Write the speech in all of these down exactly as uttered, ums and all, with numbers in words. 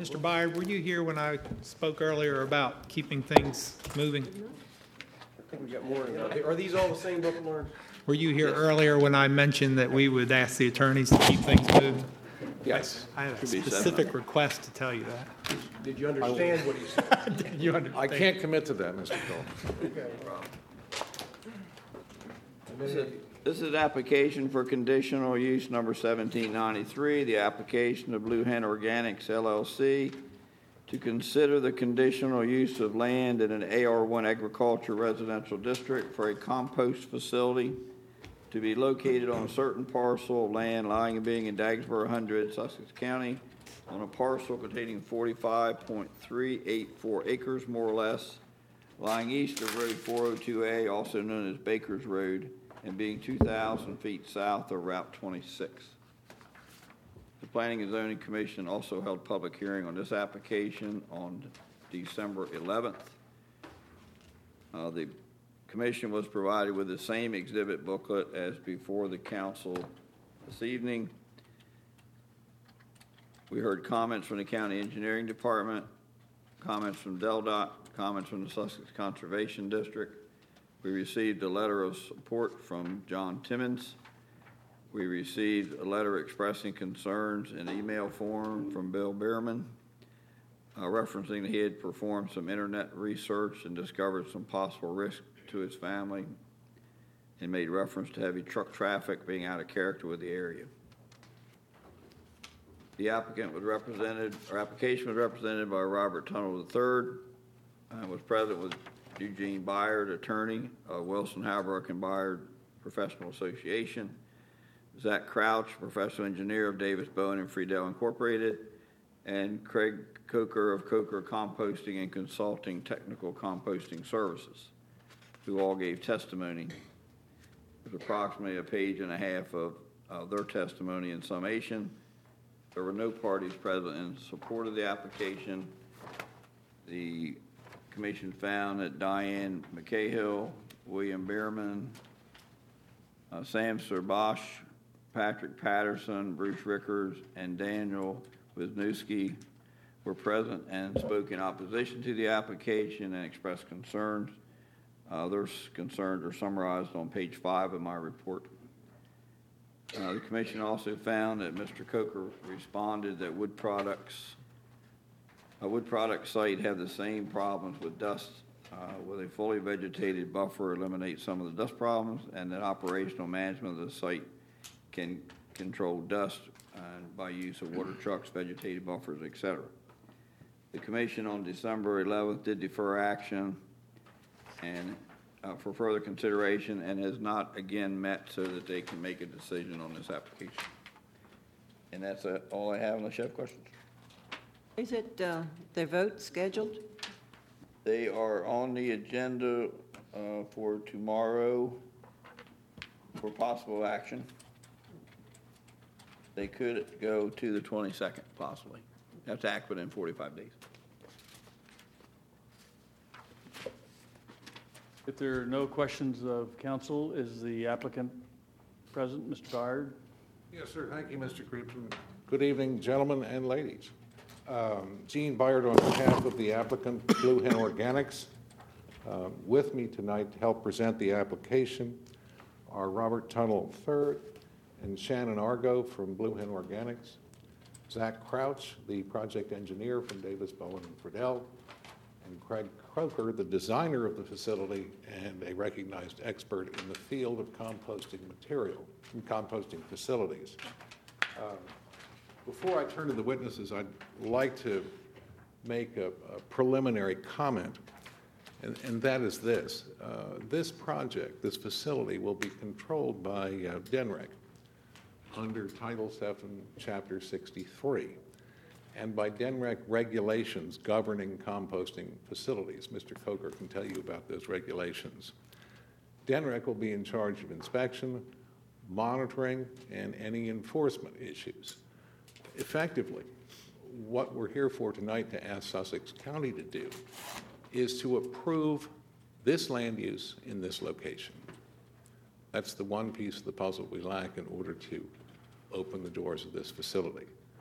Mister Byard, were you here when I spoke earlier about keeping things moving? I think we got more. Are these all the same book alarms? Were you here earlier when I mentioned that we would ask the attorneys to keep things moving? Yes. I have a Should be specific request to tell you that. Did you understand what he said? Did you understand? I can't commit to that, Mister Cole. Okay. This is- This is application for conditional use number seventeen ninety-three, the application of Blue Hen Organics L L C to consider the conditional use of land in an A R one agriculture residential district for a compost facility to be located on a certain parcel of land lying and being in Dagsboro Hundred, Sussex County, on a parcel containing forty-five point three eight four acres, more or less, lying east of Road four oh two A, also known as Baker's Road, and being two thousand feet south of Route twenty-six. The Planning and Zoning Commission also held public hearing on this application on December eleventh. Uh, the Commission was provided with the same exhibit booklet as before the council this evening. We heard comments from the County Engineering Department, comments from Del Dot, comments from the Sussex Conservation District. We received a letter of support from John Timmons. We received a letter expressing concerns in email form from Bill Bierman, uh, referencing that he had performed some internet research and discovered some possible risk to his family, and made reference to heavy truck traffic being out of character with the area. The applicant was represented, or application was represented by Robert Tunnell the third, uh, was present with Eugene Byard, attorney, uh, Wilson, Halbrook, and Byard Professional Association, Zach Crouch, professional engineer of Davis Bowen and Friedel Incorporated, and Craig Coker of Coker Composting and Consulting Technical Composting Services, who all gave testimony. There's approximately a page and a half of uh, their testimony in summation. There were no parties present in support of the application. The Commission found that Diane McCahill, William Bierman, uh, Sam Serbosh, Patrick Patterson, Bruce Rickers, and Daniel Wisniewski were present and spoke in opposition to the application and expressed concerns. Uh, their concerns are summarized on page five of my report. Uh, the Commission also found that Mister Coker responded that wood products A wood product site had the same problems with dust, uh, with a fully vegetated buffer eliminates some of the dust problems, and that operational management of the site can control dust uh, by use of water trucks, vegetated buffers, et cetera. The Commission on December eleventh did defer action and uh, for further consideration, and has not again met so that they can make a decision on this application. And that's uh, all I have, unless you have questions. Is it uh, their vote scheduled? They are on the agenda uh, for tomorrow for possible action. They could go to the twenty-second, possibly. Have to act within forty-five days. If there are no questions of council, is the applicant present, Mister Byard? Yes, sir. Thank you, Mister Creepson. Good evening, gentlemen and ladies. Um, Gene Byard on behalf of the applicant, Blue Hen Organics. Uh, with me tonight to help present the application are Robert Tunnell the third and Shannon Argo from Blue Hen Organics, Zach Crouch, the project engineer from Davis Bowen and Friedel, and Craig Croker, the designer of the facility and a recognized expert in the field of composting material and composting facilities. Uh, Before I turn to the witnesses, I'd like to make a, a preliminary comment, and, and that is this. Uh, this project, this facility, will be controlled by uh, D N R E C under Title seven, Chapter sixty-three, and by D N R E C regulations governing composting facilities. Mister Coker can tell you about those regulations. D N R E C will be in charge of inspection, monitoring, and any enforcement issues. Effectively, what we're here for tonight to ask Sussex County to do is to approve this land use in this location. That's the one piece of the puzzle we lack in order to open the doors of this facility.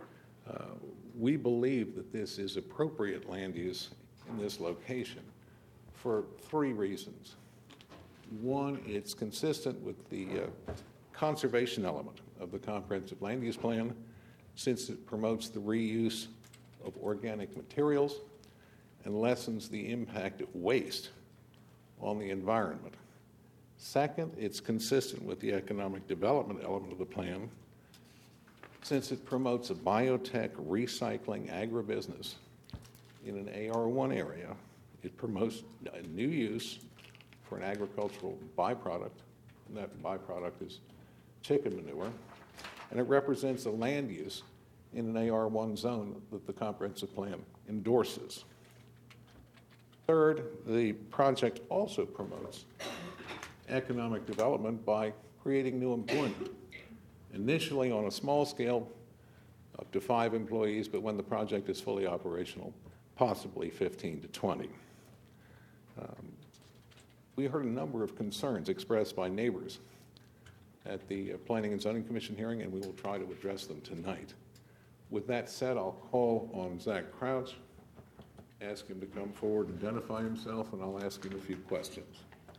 Uh, We believe that this is appropriate land use in this location for three reasons. One, it's consistent with the uh, conservation element of the comprehensive land use plan, since it promotes the reuse of organic materials and lessens the impact of waste on the environment. Second, it's consistent with the economic development element of the plan, since it promotes a biotech recycling agribusiness in an A R one area. It promotes a new use for an agricultural byproduct, and that byproduct is chicken manure, and it represents a land use in an A R one zone that the comprehensive plan endorses. Third, the project also promotes economic development by creating new employment, initially on a small scale, up to five employees, but when the project is fully operational, possibly fifteen to twenty. Um, we heard a number of concerns expressed by neighbors at the uh, Planning and Zoning Commission hearing, and we will try to address them tonight. With that said, I'll call on Zach Crouch, ask him to come forward, identify himself, and I'll ask him a few questions.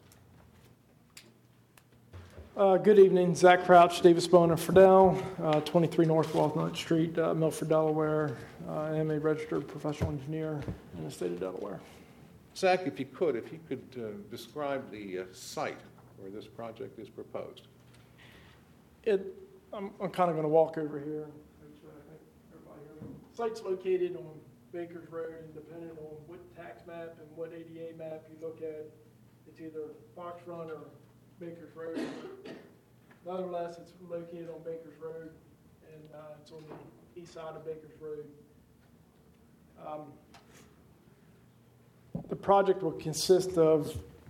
Uh, Good evening, Zach Crouch, Davis Boner Friedel, uh, twenty-three North Walnut Street, uh, Milford, Delaware. Uh, I am a registered professional engineer in the state of Delaware. Zach, if you could, if you could uh, describe the uh, site where this project is proposed. It, I'm, I'm kind of going to walk over here. Make sure I think everybody hear me. Site's located on Bakers Road, and depending on what tax map and what A D A map you look at, it's either Fox Run or Bakers Road. Nonetheless, it's located on Bakers Road, and uh, it's on the east side of Bakers Road. Um, the project will consist of,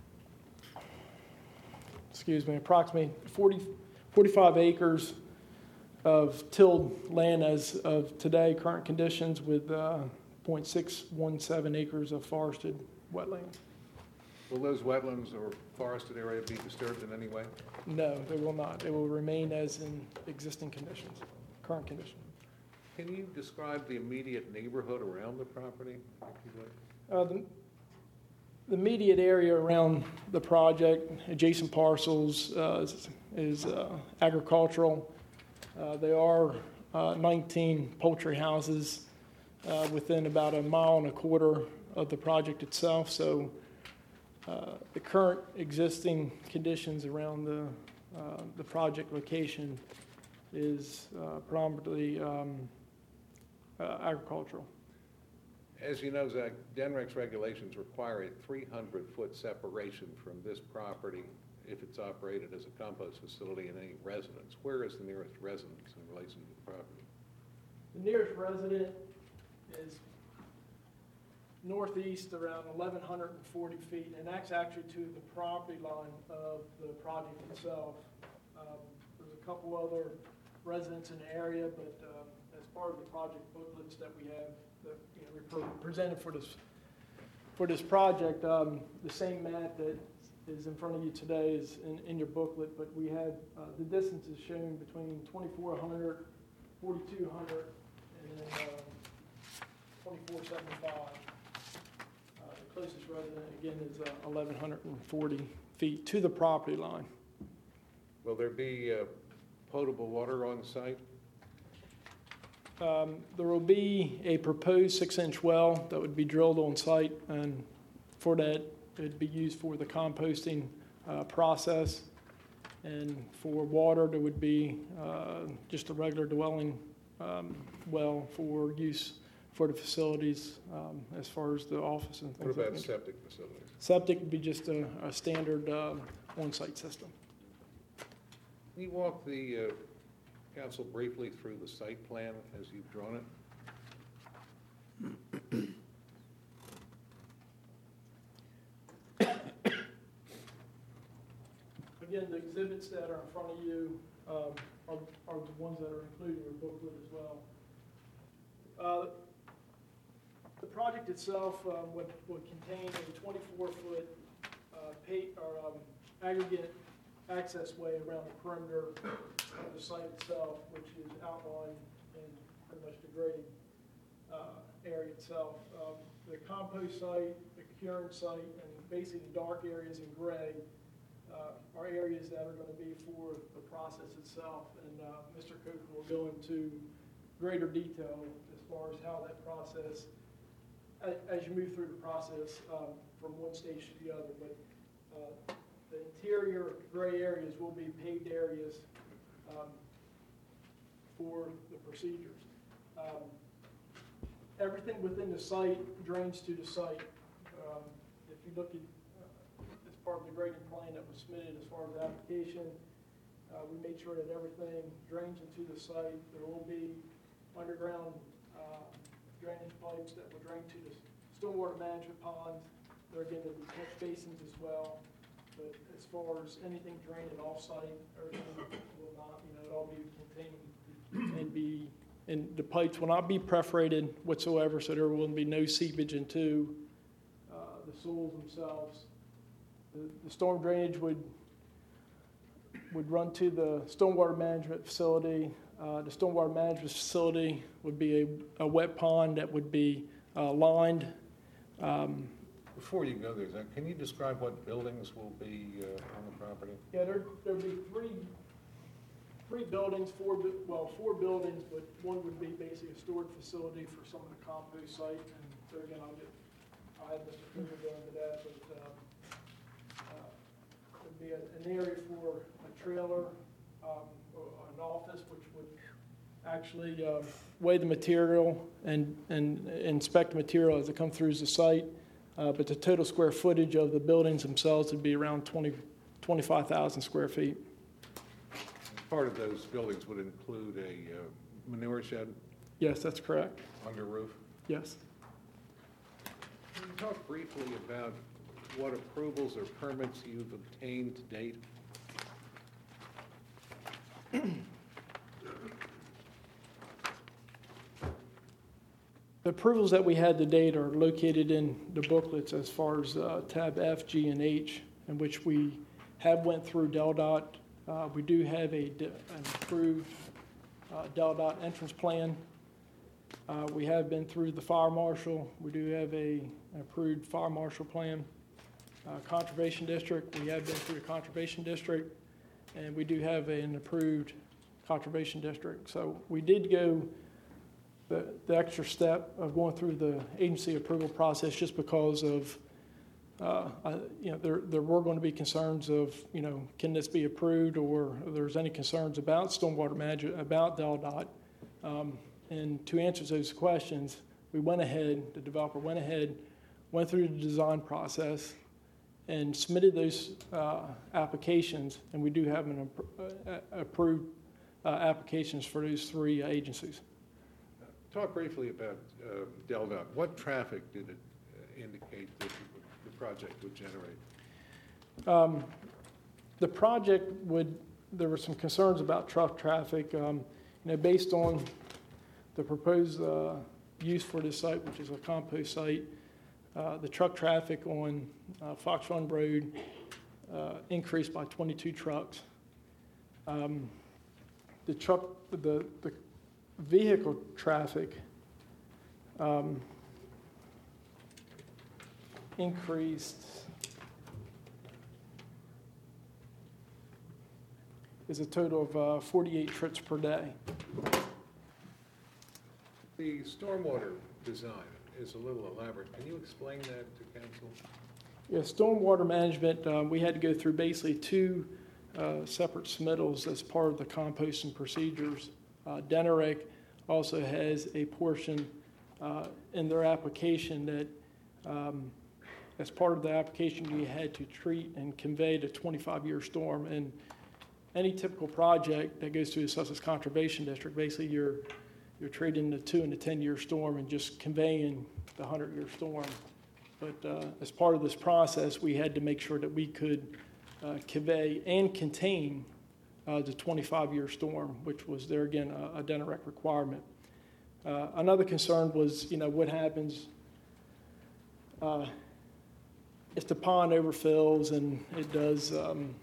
excuse me, approximately forty, forty-five acres of tilled land as of today, current conditions, with uh, zero point six one seven acres of forested wetlands. Will those wetlands or forested area be disturbed in any way? No, they will not. They will remain as in existing conditions, current condition. Can you describe the immediate neighborhood around the property, if you would? Uh, the, the immediate area around the project, adjacent parcels, uh, is, is uh, agricultural. Uh, there are uh, nineteen poultry houses uh, within about a mile and a quarter of the project itself. So uh, the current existing conditions around the uh, the project location is uh, predominantly um, uh, agricultural. As you know, Zach, D N R E C's regulations require a three hundred foot separation from this property if it's operated as a compost facility in any residence. Where is the nearest residence in relation to the property? The nearest resident is northeast around eleven forty feet, and that's actually to the property line of the project itself. Um, There's a couple other residents in the area, but um, as part of the project booklets that we have, that you know, we pre- presented for this for this project, um, the same map that is in front of you today is in, in your booklet, but we have uh, the distances shown between twenty-four hundred, forty-two hundred, and then uh, twenty-four seventy-five. Uh, the closest resident, again, is uh, eleven forty feet to the property line. Will there be uh, potable water on site? Um, There will be a proposed six-inch well that would be drilled on site, and for that, it'd be used for the composting uh, process. And for water, there would be uh, just a regular dwelling um, well for use for the facilities um, as far as the office and What things like about that. septic facilities? Septic would be just a, a standard uh, on-site system. Can you walk the uh, council briefly through the site plan as you've drawn it? Again, the exhibits that are in front of you um, are, are the ones that are included in your booklet as well. Uh, The project itself uh, would, would contain a twenty-four foot uh, pa- or um, aggregate access way around the perimeter of the site itself, which is outlined in the much degraded uh, area itself. Um, The compost site, the curing site, and basically the dark areas in gray uh, are areas that are going to be for the process itself. And uh, Mister Coker will go into greater detail as far as how that process, a- as you move through the process um, from one stage to the other. But uh, the interior gray areas will be paved areas um, for the procedures. Um, Everything within the site drains to the site. Um, If you look at, uh, as part of the grading plan that was submitted as far as the application, uh, we made sure that everything drains into the site. There will be underground uh, drainage pipes that will drain to the stormwater management ponds. There again, there'll be catch basins as well. But as far as anything draining off-site, everything will not, you know, it'll all be contained and be, and the pipes will not be perforated whatsoever, so there will be no seepage into uh, the soils themselves. The, the storm drainage would would run to the stormwater management facility. Uh, the stormwater management facility would be a, a wet pond that would be uh, lined. Um, Before you go there, Zach, can you describe what buildings will be uh, on the property? yeah, there there'll be three. Three buildings, four, bu- well, four buildings, but one would be basically a storage facility for some of the compost site. And so again, I'll get, I'll have Mister Cooper go into that, but, um, uh, there'd be a- an area for a trailer, um, or an office, which would actually, um, weigh the material and, and inspect the material as it comes through the site. Uh, but the total square footage of the buildings themselves would be around twenty, twenty-five thousand square feet. Part of those buildings would include a uh, manure shed Yes, that's correct. under roof. Yes. Can you talk briefly about what approvals or permits you've obtained to date? The approvals that we had to date are located in the booklets as far as uh, tab F, G, and H, in which we have went through Del Dot. Uh, We do have a, d- an approved uh, Del Dot entrance plan. Uh, We have been through the fire marshal. We do have a an approved fire marshal plan. Uh, Conservation district, we have been through the conservation district, and we do have an approved conservation district. So we did go the, the extra step of going through the agency approval process just because of, uh, I, you know, there, there were going to be concerns of, you know, can this be approved, or if there's any concerns about stormwater management, about Del Dot. Um, and to answer those questions, we went ahead, the developer went ahead, went through the design process, and submitted those uh, applications, and we do have an appro- uh, approved uh, applications for those three agencies. Talk briefly about uh, Del Dot. What traffic did it uh, indicate that it would- the project would generate? Um, The project would, there were some concerns about truck traffic, um, you know, based on the proposed uh, use for this site, which is a compost site. Uh, The truck traffic on uh, Fox Run Road uh, increased by twenty-two trucks. Um, The truck, the, the vehicle traffic um, increased, is a total of uh, forty-eight trips per day. The stormwater design is a little elaborate. Can you explain that to council? Yeah, stormwater management, uh, we had to go through basically two uh, separate submittals as part of the composting procedures. Uh, Deneric also has a portion uh, in their application that, um, as part of the application, you had to treat and convey the twenty-five-year storm. And any typical project that goes through the Sussex Conservation District, basically you're you're treating the two and the ten-year storm and just conveying the hundred-year storm. But uh, as part of this process, we had to make sure that we could uh, convey and contain uh, the twenty-five-year storm, which was there again a, a Deneric requirement. Uh, another concern was, you know, what happens uh, if the pond overfills and it does um,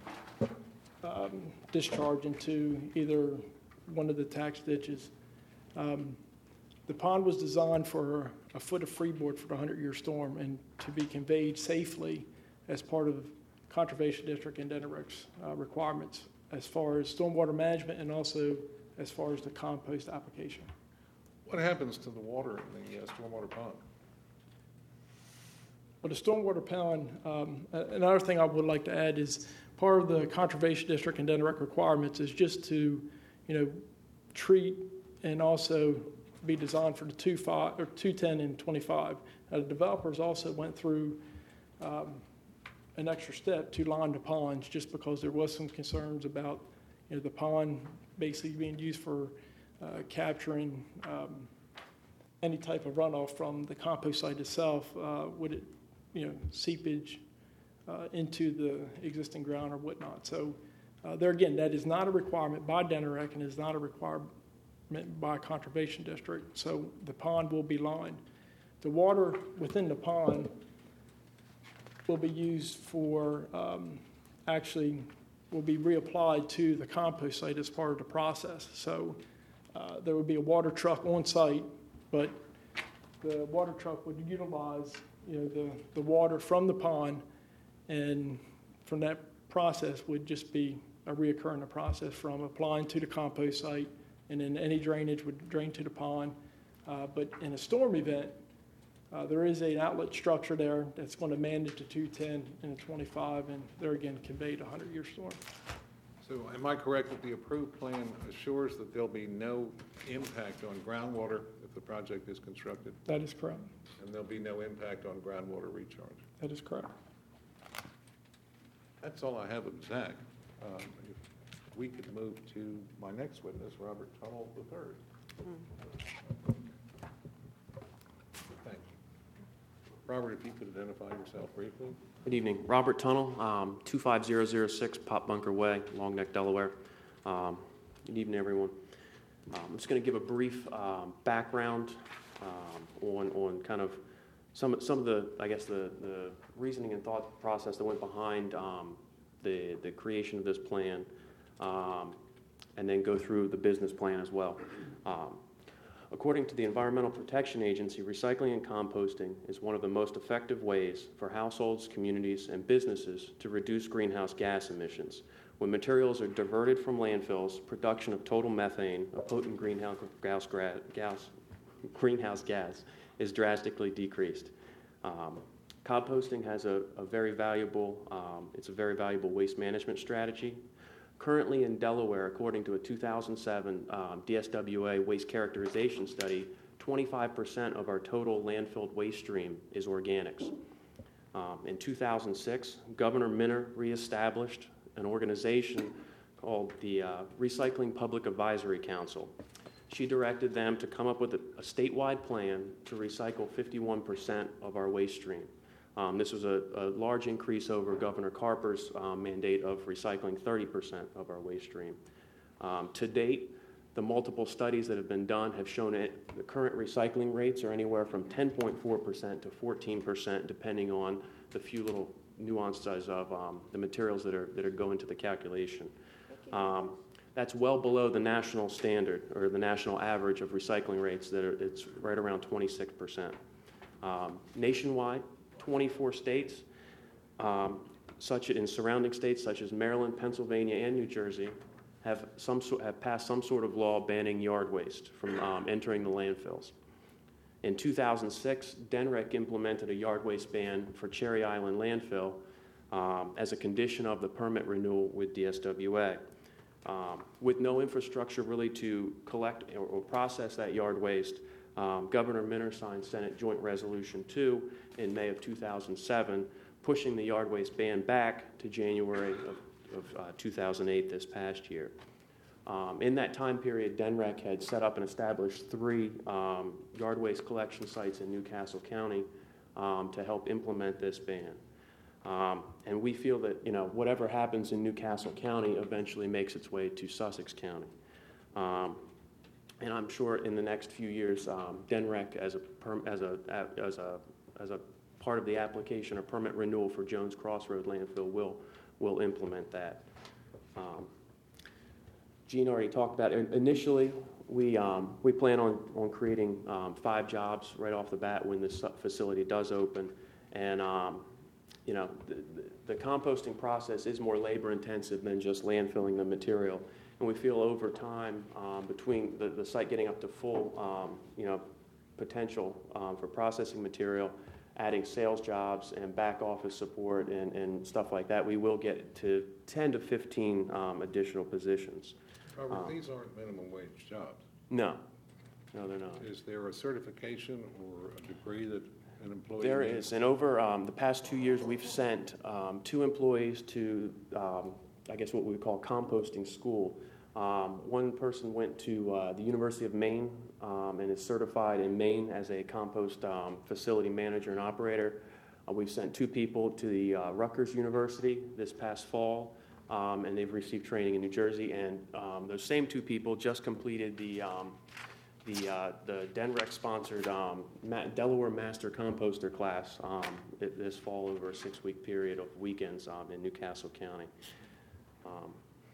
um, discharge into either one of the tax ditches. Um, The pond was designed for a foot of freeboard for the hundred-year storm and to be conveyed safely as part of Conservation District and Dennerec's uh, requirements as far as stormwater management and also as far as the compost application. What happens to the water in the uh, stormwater pond? But the stormwater pond, um, a- another thing I would like to add is part of the Conservation District and Dennerec requirements is just to, you know, treat and also be designed for the two five, or two ten and twenty-five. Now, the developers also went through um, an extra step to line the ponds just because there was some concerns about, you know, the pond basically being used for uh, capturing um, any type of runoff from the compost site itself. Uh, would it, you know, seepage uh, into the existing ground or whatnot. So uh, there again, that is not a requirement by Dennerec and is not a requirement by Conservation District. So the pond will be lined. The water within the pond will be used for, um, actually will be reapplied to the compost site as part of the process. So uh, there would be a water truck on site, but the water truck would utilize, you know, the, the water from the pond, and from that process would just be a reoccurring process from applying to the compost site, and then any drainage would drain to the pond. Uh, but in a storm event, uh, there is an outlet structure there that's going to manage the two ten and the twenty-five, and there again conveyed a hundred-year storm. So am I correct that the approved plan assures that there'll be no impact on groundwater if the project is constructed, That is correct. and there'll be no impact on groundwater recharge? That is correct. That's all I have of Zach. Um, If we could move to my next witness, Robert Tunnell the third. Thank you. Robert, if you could identify yourself briefly. Good evening. Robert Tunnell, um, two five zero zero six Pop Bunker Way, Long Neck, Delaware. Um, Good evening, everyone. Um, I'm just going to give a brief um, background um, on on kind of some some of the, I guess, the, the reasoning and thought process that went behind um, the, the creation of this plan, um, and then go through the business plan as well. Um, According to the Environmental Protection Agency, recycling and composting is one of the most effective ways for households, communities, and businesses to reduce greenhouse gas emissions. When materials are diverted from landfills, production of total methane, a potent greenhouse gas, gas, greenhouse gas, is drastically decreased. Um, composting has a, a very valuable, um, it's a very valuable waste management strategy. Currently in Delaware, according to a two thousand seven um, D S W A waste characterization study, twenty-five percent of our total landfilled waste stream is organics. Um, in two thousand six, Governor Minner reestablished an organization called the uh, Recycling Public Advisory Council. She directed them to come up with a, a statewide plan to recycle fifty-one percent of our waste stream. Um, this was a, a large increase over Governor Carper's um, mandate of recycling thirty percent of our waste stream. Um, to date, the multiple studies that have been done have shown it, the current recycling rates are anywhere from ten point four percent to fourteen percent, depending on the few little nuances of um, the materials that are that are going into the calculation. Um, that's well below the national standard or the national average of recycling rates. That are, it's right around twenty-six percent. Um, nationwide, twenty-four states, um, such in surrounding states such as Maryland, Pennsylvania, and New Jersey, have some so, have passed some sort of law banning yard waste from um, entering the landfills. In two thousand six, Denrec implemented a yard waste ban for Cherry Island landfill um, as a condition of the permit renewal with D S W A. Um, with no infrastructure really to collect or, or process that yard waste, um, Governor Minner signed Senate Joint Resolution two in May of two thousand seven, pushing the yard waste ban back to January of, of uh, two thousand eight, this past year. Um, in that time period, Denrec had set up and established three um, yard waste collection sites in Newcastle County um, to help implement this ban. Um, and we feel that, you know, whatever happens in Newcastle County eventually makes its way to Sussex County. Um, and I'm sure in the next few years, um, Denrec, as a, perm, as, a, as, a, as a part of the application or permit renewal for Jones Crossroad landfill, will, will implement that. Um, Gene already talked about it. Initially, we um, we plan on on creating um, five jobs right off the bat when this facility does open, and um, you know the, the composting process is more labor intensive than just landfilling the material, and we feel over time um, between the, the site getting up to full um, you know potential um, for processing material, adding sales jobs and back office support and, and stuff like that, we will get to ten to fifteen um, additional positions. However, Um, these aren't minimum wage jobs. No, no, they're not. Is there a certification or a degree that an employee There needs? is, and over um, the past two years, we've sent um, two employees to, um, I guess what we would call composting school. Um, one person went to uh, the University of Maine um, and is certified in Maine as a compost um, facility manager and operator. Uh, we've sent two people to the uh, Rutgers University this past fall, um, and they've received training in New Jersey. And um, those same two people just completed the um, the uh, the D N R E C-sponsored um, Ma- Delaware Master Composter class um, it, this fall over a six-week period of weekends um, in Newcastle County. Um,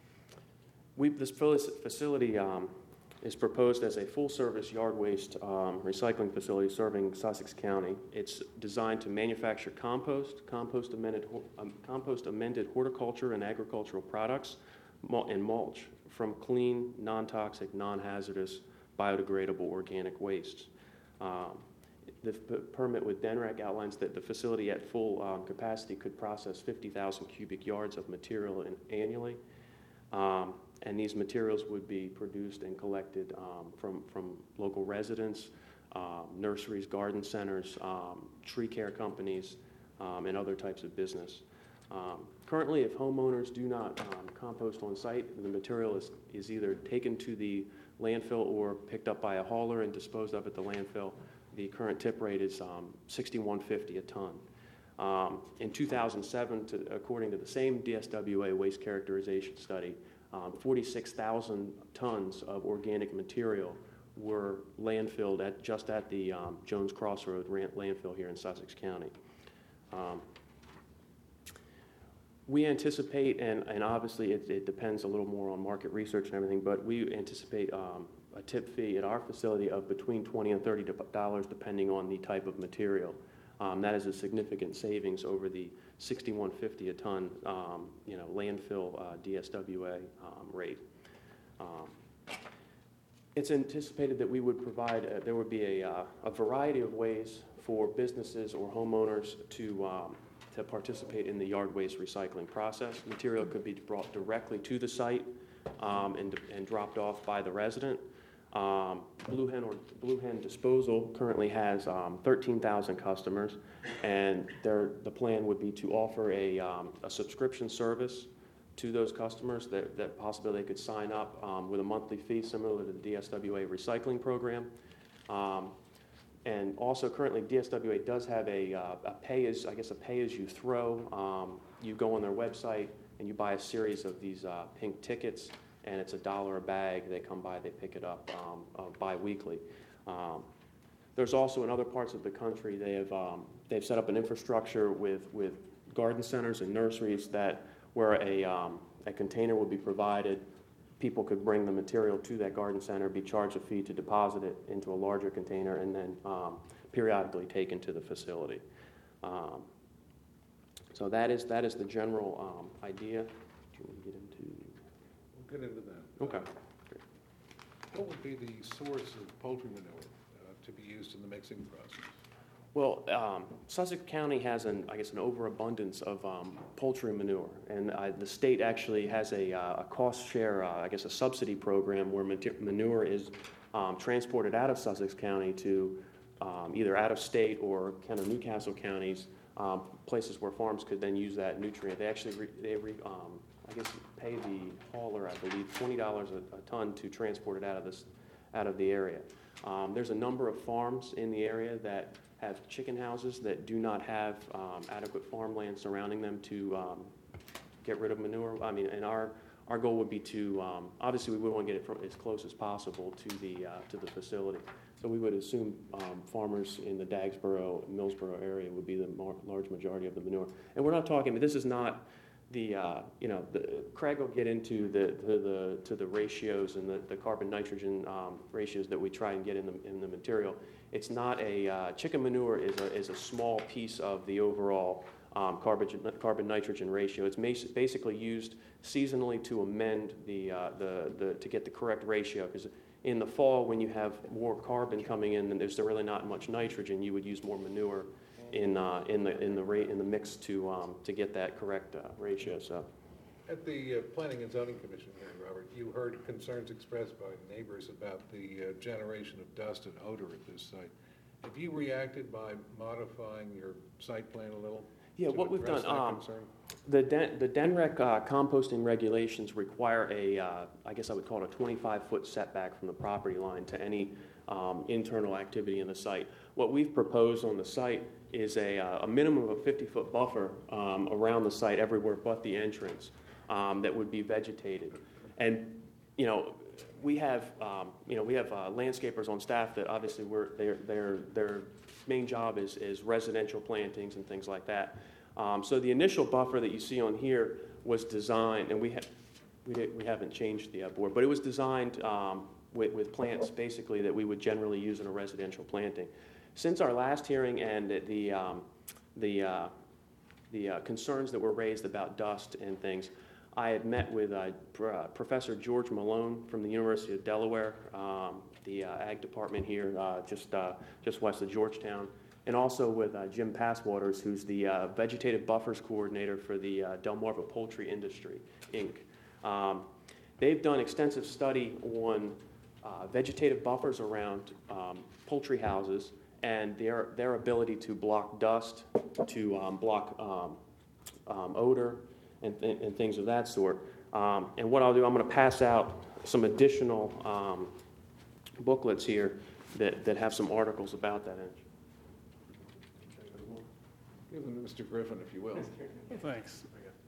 we, this facility um, is proposed as a full-service yard waste um, recycling facility serving Sussex County. It's designed to manufacture compost, compost amended, um, compost amended horticulture and agricultural products, mul- and mulch from clean, non-toxic, non-hazardous, biodegradable organic wastes. Um, the p- permit with D N R E C outlines that the facility at full um, capacity could process fifty thousand cubic yards of material in, annually. Um, and these materials would be produced and collected um, from, from local residents, um, nurseries, garden centers, um, tree care companies, um, and other types of business. Um, currently, if homeowners do not um, compost on site, the material is, is either taken to the landfill or picked up by a hauler and disposed of at the landfill. The current tip rate is um, sixty-one fifty a ton. Um, in two thousand seven, to, according to the same D S W A waste characterization study, um, forty-six thousand tons of organic material were landfilled at just at the um, Jones Crossroad landfill here in Sussex County. Um, we anticipate, and, and obviously it, it depends a little more on market research and everything, but we anticipate um, a tip fee at our facility of between twenty and thirty dollars depending on the type of material. Um, that is a significant savings over the sixty-one fifty a ton, um, you know, landfill uh, D S W A um, rate. Um, it's anticipated that we would provide, uh, there would be a, uh, a variety of ways for businesses or homeowners to um, to participate in the yard waste recycling process. Material could be brought directly to the site um, and, and dropped off by the resident. Um, Blue Hen or Blue Hen Disposal currently has um, thirteen thousand customers, and their, the plan would be to offer a, um, a subscription service to those customers that, that possibly they could sign up um, with a monthly fee similar to the D S W A recycling program. Um, and also currently D S W A does have a, uh, a pay as, I guess a pay as you throw. Um, you go on their website and you buy a series of these uh, pink tickets, and it's a dollar a bag. They come by, they pick it up um, uh, bi-weekly. Um, there's also in other parts of the country, they have um, they've set up an infrastructure with, with garden centers and nurseries that where a, um, a container will be provided. People could bring the material to that garden center, be charged a fee to deposit it into a larger container, and then um, periodically taken to the facility. Um, so that is that is the general um, idea. Do you want to get into? We'll get into that. Okay. What would be the source of poultry manure uh, to be used in the mixing process? Well, um, Sussex County has an, I guess, an overabundance of um, poultry manure, and uh, the state actually has a, uh, a cost share, uh, I guess, a subsidy program where manure is um, transported out of Sussex County to um, either out of state or kind of Newcastle counties, um, places where farms could then use that nutrient. They actually, re, they re, um, I guess, pay the hauler, I believe, twenty dollars a, a ton to transport it out of this, out of the area. Um, there's a number of farms in the area that have chicken houses that do not have um, adequate farmland surrounding them to um, get rid of manure. I mean, and our our goal would be to um, obviously we would want to get it from as close as possible to the uh, to the facility. So we would assume um, farmers in the Dagsboro, Millsboro area would be the mar- large majority of the manure. And we're not talking. This is not the, uh, you know, the, Craig will get into the, the, the to the ratios and the, the carbon nitrogen um, ratios that we try and get in the, in the material. It's not a, uh, chicken manure is a, is a small piece of the overall um, carbon, carbon nitrogen ratio. It's mas- basically used seasonally to amend the, uh, the, the, to get the correct ratio, because in the fall, when you have more carbon coming in and there's really not much nitrogen, you would use more manure in uh, in the in the rate in the mix to um, to get that correct uh, ratio. So, At the uh, Planning and Zoning Commission hearing, Robert, you heard concerns expressed by neighbors about the uh, generation of dust and odor at this site. Have you reacted by modifying your site plan a little? yeah, to what we've address done. that Um, concern? the Den- the DENREC uh, composting regulations require a uh, I guess I would call it a twenty-five foot setback from the property line to any um, internal activity in the site. What we've proposed on the site is a, uh, a minimum of a fifty foot buffer um, around the site everywhere but the entrance um, that would be vegetated. And, you know, we have, um, you know, we have uh, landscapers on staff that obviously we're, their, their, their main job is, is residential plantings and things like that. Um, so the initial buffer that you see on here was designed, and we, ha- we, did, we haven't changed the uh, board, but it was designed um, with, with plants basically that we would generally use in a residential planting. Since our last hearing and the um, the uh, the uh, concerns that were raised about dust and things, I had met with uh, Pr- uh, Professor George Malone from the University of Delaware, um, the uh, ag department here, uh, just uh, just west of Georgetown, and also with uh, Jim Passwaters, who's the uh, vegetative buffers coordinator for the uh, Delmarva Poultry Industry, Incorporated. Um, they've done extensive study on uh, vegetative buffers around um, poultry houses and their their ability to block dust, to um, block um, um, odor, and, and, and things of that sort. Um, and what I'll do, I'm going to pass out some additional um, booklets here that, that have some articles about that. Give them to Mister Griffin, if you will. Thanks.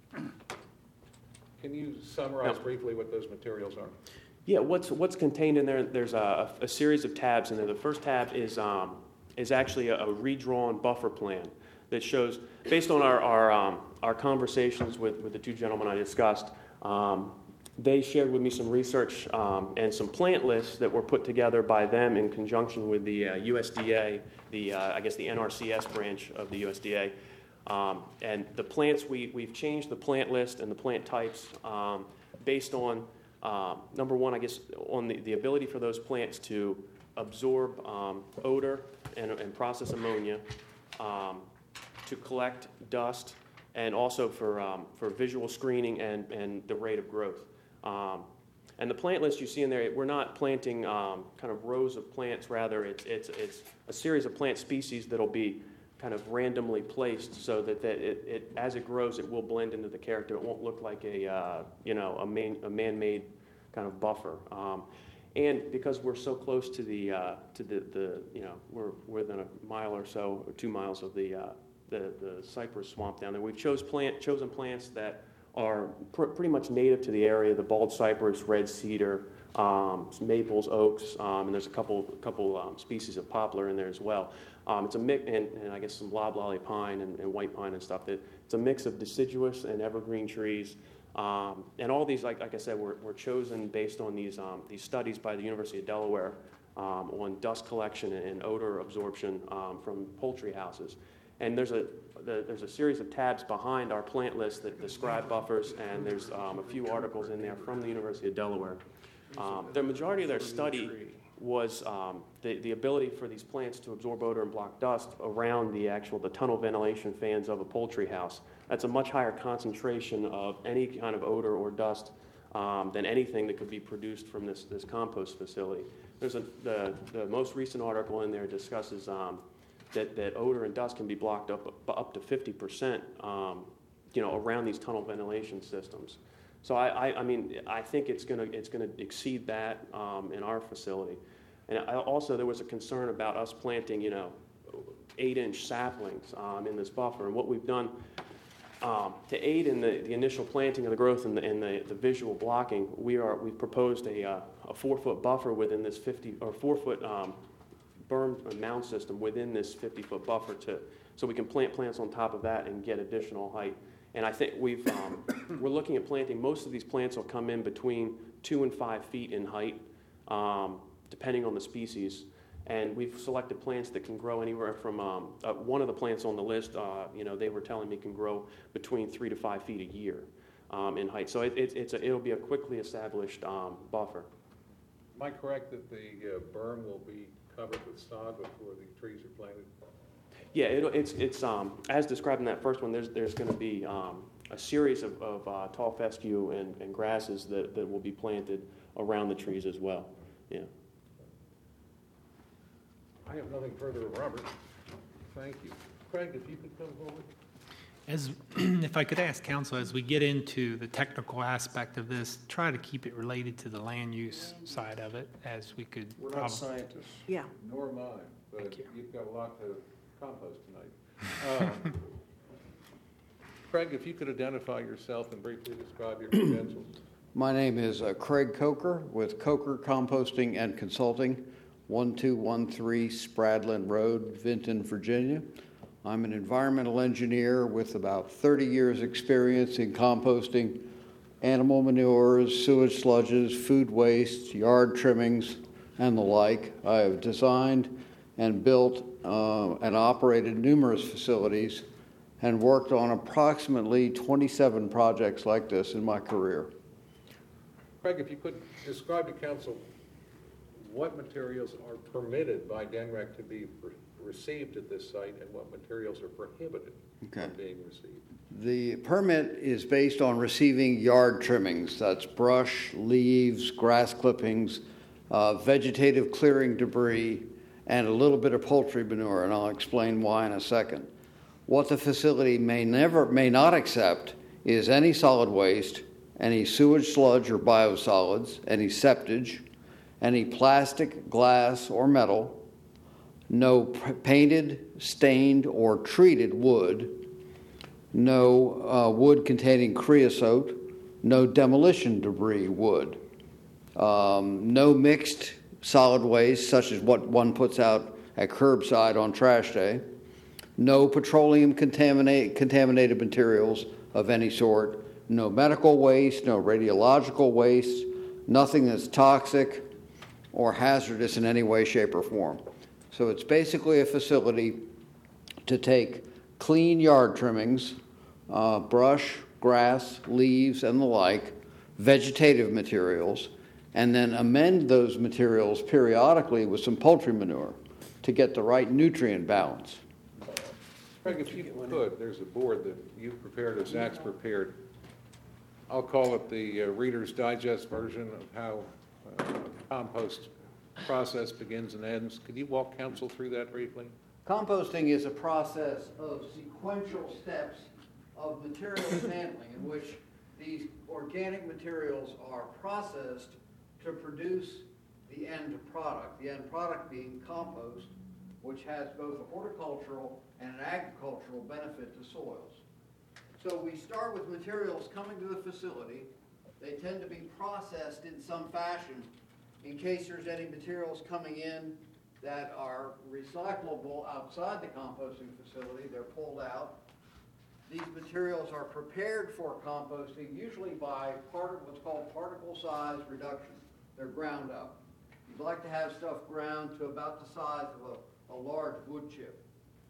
Can you summarize No. briefly what those materials are? Yeah, what's what's contained in there? There's a, a series of tabs in there. The first tab is um, is actually a, a redrawn buffer plan that shows, based on our our, um, our conversations with, with the two gentlemen I discussed. Um, they shared with me some research um, and some plant lists that were put together by them in conjunction with the uh, U S D A, the uh, I guess the N R C S branch of the U S D A. Um, and the plants, we, we've changed the plant list and the plant types um, based on, uh, number one, I guess, on the, the ability for those plants to absorb um, odor and, and process ammonia, um, to collect dust, and also for, um, for visual screening and, and the rate of growth. Um, and the plant list you see in there, we're not planting um, kind of rows of plants, rather it's, it's, it's a series of plant species that'll be kind of randomly placed so that, that it, it, as it grows, it will blend into the character. It won't look like a, uh, you know, a, man, a man-made kind of buffer. Um, and because we're so close to the, uh, to the, the, you know, we're within a mile or so, or two miles of the, uh, the, the cypress swamp down there, we've chose plant, chosen plants that are pr- pretty much native to the area, the bald cypress, red cedar, um, some maples, oaks, um, and there's a couple, couple um, species of poplar in there as well. Um, it's a mix, and, and I guess some loblolly pine and, and white pine and stuff. That it's a mix of deciduous and evergreen trees, um, and all these, like, like I said, were, were chosen based on these um, these studies by the University of Delaware um, on dust collection and odor absorption um, from poultry houses. And there's a the, there's a series of tabs behind our plant list that describe buffers, and there's um, a few articles in there from the University of Delaware. Um, the majority of their study was um, the, the ability for these plants to absorb odor and block dust around the actual the tunnel ventilation fans of a poultry house. That's a much higher concentration of any kind of odor or dust um, than anything that could be produced from this, this compost facility. There's a, the, the most recent article in there discusses um, that, that odor and dust can be blocked up up to fifty percent um, you know, around these tunnel ventilation systems. So I, I, I mean, I think it's going to it's going to exceed that um, in our facility. And I, also, there was a concern about us planting, you know, eight-inch saplings um, in this buffer. And what we've done um, to aid in the, the initial planting of the growth and the, and the, the visual blocking, we are we've proposed a uh, a four-foot buffer within this fifty or four-foot um, berm mound system within this fifty-foot buffer to so we can plant plants on top of that and get additional height. And I think we've, um, we're looking at planting, most of these plants will come in between two and five feet in height, um, depending on the species. And we've selected plants that can grow anywhere from, um, uh, one of the plants on the list, uh, you know, they were telling me can grow between three to five feet a year um, in height. So it, it, it's a, it'll be a quickly established um, buffer. Am I correct that the uh, berm will be covered with sod before the trees are planted? Yeah, it'll, it's, it's um, as described in that first one, there's, there's going to be um, a series of, of uh, tall fescue and, and grasses that, that will be planted around the trees as well. Yeah. I have nothing further of Robert. Thank you. Craig, if you could come forward. As, if I could ask council, as we get into the technical aspect of this, try to keep it related to the land use side of it, as we could. We're prob- not scientists. Yeah. Nor am I, but Thank you. you've got a lot to compost tonight. Um, Craig, if you could identify yourself and briefly describe your credentials. My name is uh, Craig Coker with Coker Composting and Consulting, one two one three Spradlin Road, Vinton, Virginia. I'm an environmental engineer with about thirty years' experience in composting animal manures, sewage sludges, food waste, yard trimmings, and the like. I have designed and built uh, and operated numerous facilities and worked on approximately twenty-seven projects like this in my career. Craig, if you could describe to council what materials are permitted by D N R E C to be re- received at this site and what materials are prohibited Okay. from being received. The permit is based on receiving yard trimmings. That's brush, leaves, grass clippings, uh, vegetative clearing debris, and a little bit of poultry manure, and I'll explain why in a second. What the facility may never, may not accept is any solid waste, any sewage sludge or biosolids, any septage, any plastic, glass, or metal, no p- painted, stained, or treated wood, no uh, wood containing creosote, no demolition debris wood, um, no mixed solid waste such as what one puts out at curbside on trash day, no petroleum contaminate, contaminated materials of any sort, no medical waste, no radiological waste, nothing that's toxic or hazardous in any way, shape, or form. So it's basically a facility to take clean yard trimmings, uh, brush, grass, leaves, and the like, vegetative materials, and then amend those materials periodically with some poultry manure to get the right nutrient balance. Craig, if you could, there's a board that you've prepared or Zach's prepared. I'll call it the uh, Reader's Digest version of how uh, compost process begins and ends. Could you walk council through that briefly? Composting is a process of sequential steps of materials handling in which these organic materials are processed to produce the end product, the end product being compost, which has both a horticultural and an agricultural benefit to soils. So we start with materials coming to the facility. They tend to be processed in some fashion in case there's any materials coming in that are recyclable outside the composting facility. They're pulled out. These materials are prepared for composting, usually by part of what's called particle size reduction. They're ground up. You'd like to have stuff ground to about the size of a, a large wood chip.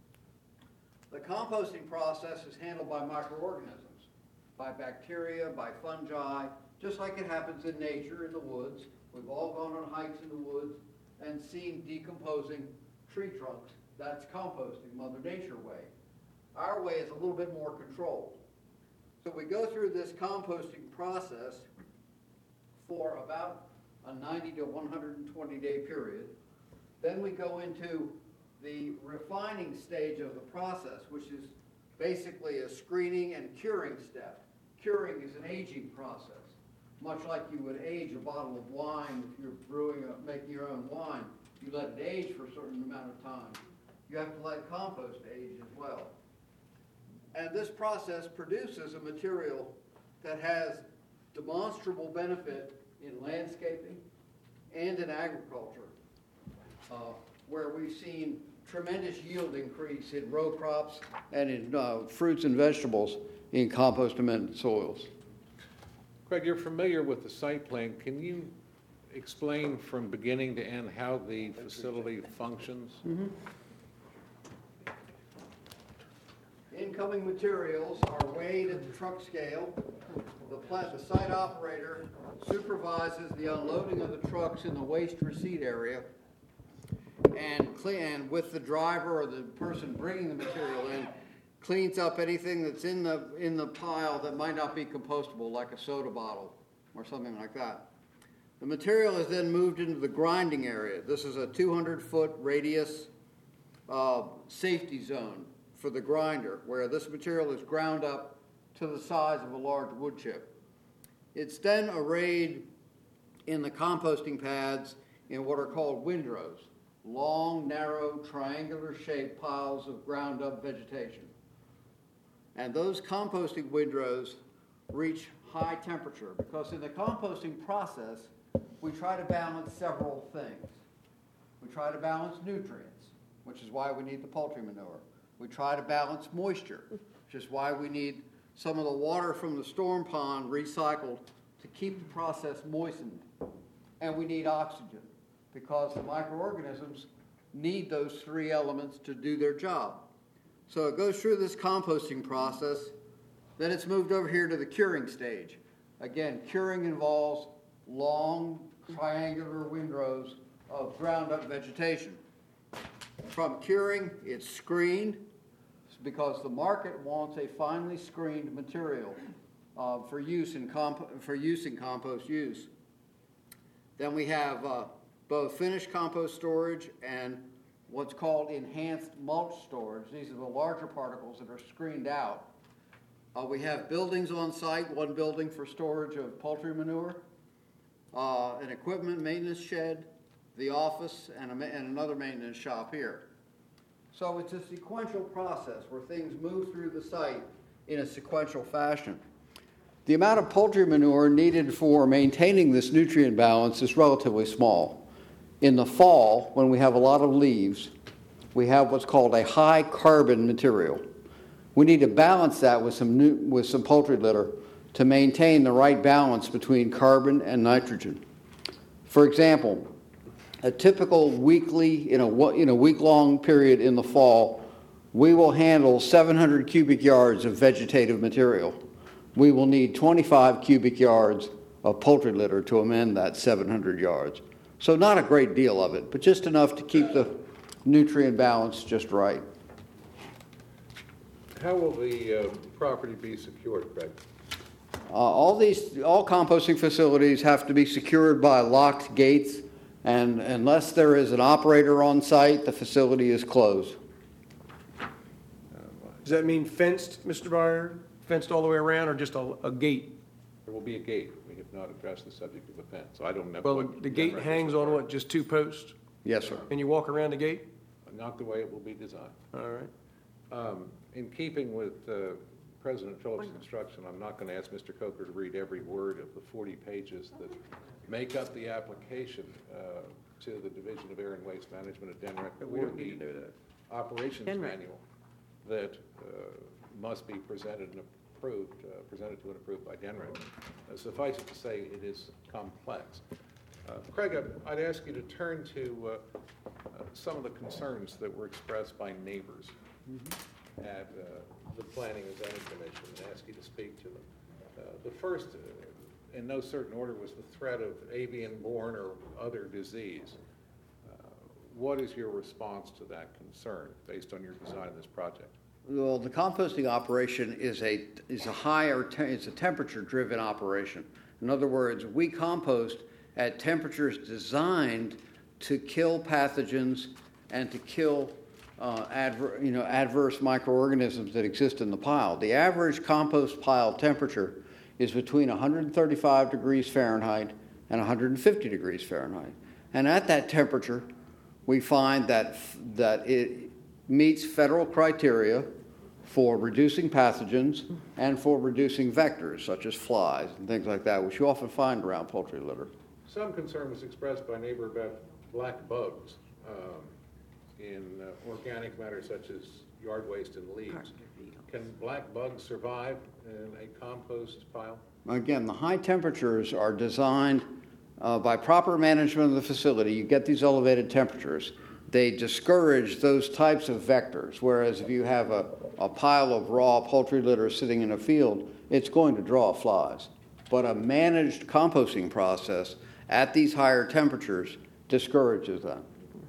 The composting process is handled by microorganisms, by bacteria, by fungi, just like it happens in nature in the woods. We've all gone on hikes in the woods and seen decomposing tree trunks. That's composting, Mother Nature way. Our way is a little bit more controlled. So we go through this composting process for about a ninety to one hundred twenty day period. Then we go into the refining stage of the process, which is basically a screening and curing step. Curing is an aging process. Much like you would age a bottle of wine if you're brewing, a, making your own wine, you let it age for a certain amount of time. You have to let compost age as well. And this process produces a material that has demonstrable benefit in landscaping and in agriculture, uh, where we've seen tremendous yield increase in row crops and in uh, fruits and vegetables in compost amended soils. Craig, you're familiar with the site plan. Can you explain from beginning to end how the facility functions? Mm-hmm. Incoming materials are weighed at the truck scale. The plant, the site operator supervises the unloading of the trucks in the waste receipt area, and clean, and with the driver or the person bringing the material in, cleans up anything that's in the in the pile that might not be compostable, like a soda bottle or something like that. The material is then moved into the grinding area. This is a two hundred foot radius uh, safety zone for the grinder, where this material is ground up to the size of a large wood chip. It's then arrayed in the composting pads in what are called windrows, long, narrow, triangular-shaped piles of ground-up vegetation. And those composting windrows reach high temperature because in the composting process, we try to balance several things. We try to balance nutrients, which is why we need the poultry manure. We try to balance moisture, which is why we need some of the water from the storm pond recycled to keep the process moistened. And we need oxygen because the microorganisms need those three elements to do their job. So it goes through this composting process, then it's moved over here to the curing stage. Again, curing involves long triangular windrows of ground up vegetation. From curing, it's screened because the market wants a finely screened material uh, for use in comp for use in compost use. Then we have uh, both finished compost storage and what's called enhanced mulch storage. These are the larger particles that are screened out. Uh, we have buildings on site, one building for storage of poultry manure, uh, an equipment maintenance shed, the office, and, a, and another maintenance shop here. So it's a sequential process where things move through the site in a sequential fashion. The amount of poultry manure needed for maintaining this nutrient balance is relatively small. In the fall, when we have a lot of leaves, we have what's called a high carbon material. We need to balance that with some, new, with some poultry litter to maintain the right balance between carbon and nitrogen. For example, a typical weekly, in a, in a week-long period in the fall, we will handle seven hundred cubic yards of vegetative material. We will need twenty-five cubic yards of poultry litter to amend that seven hundred yards. So not a great deal of it, but just enough to keep the nutrient balance just right. How will the uh, property be secured, Craig? Uh, all these, all composting facilities have to be secured by locked gates, and unless there is an operator on site, the facility is closed. Does that mean fenced, Mister Byer? Fenced all the way around or just a, a gate? There will be a gate. We have not addressed the subject of the fence, so I don't know. Well, what the gate records hangs are. on what, just two posts? Yes, sir. And you walk around the gate? Not the way it will be designed. All right. Um, in keeping with uh, President Phillips' instruction, I'm not going to ask Mister Coker to read every word of the forty pages that make up the application uh, to the Division of Air and Waste Management at DENREC. We don't or need to the do that. Operations DENREC. manual that uh, must be presented and approved, uh, presented to and approved by DENREC. Uh, suffice it to say, it is complex. Uh, Craig, I'd, I'd ask you to turn to uh, uh, some of the concerns that were expressed by neighbors mm-hmm. at uh, the Planning and Zoning Commission, and ask you to speak to them. Uh, the first, uh, in no certain order, was the threat of avian-borne or other disease. Uh, what is your response to that concern based on your design of this project? Well, the composting operation is a is a higher te it's a temperature-driven operation. In other words, we compost at temperatures designed to kill pathogens and to kill uh, adver you know adverse microorganisms that exist in the pile. The average compost pile temperature is between one hundred thirty-five degrees Fahrenheit and one hundred fifty degrees Fahrenheit, and at that temperature, we find that that it meets federal criteria for reducing pathogens and for reducing vectors such as flies and things like that, which you often find around poultry litter. Some concern was expressed by a neighbor about black bugs. Um, in uh, organic matter such as yard waste and leaves. Can black bugs survive in a compost pile? Again, the high temperatures are designed uh, by proper management of the facility. You get these elevated temperatures. They discourage those types of vectors, whereas if you have a, a pile of raw poultry litter sitting in a field, it's going to draw flies. But a managed composting process at these higher temperatures discourages that.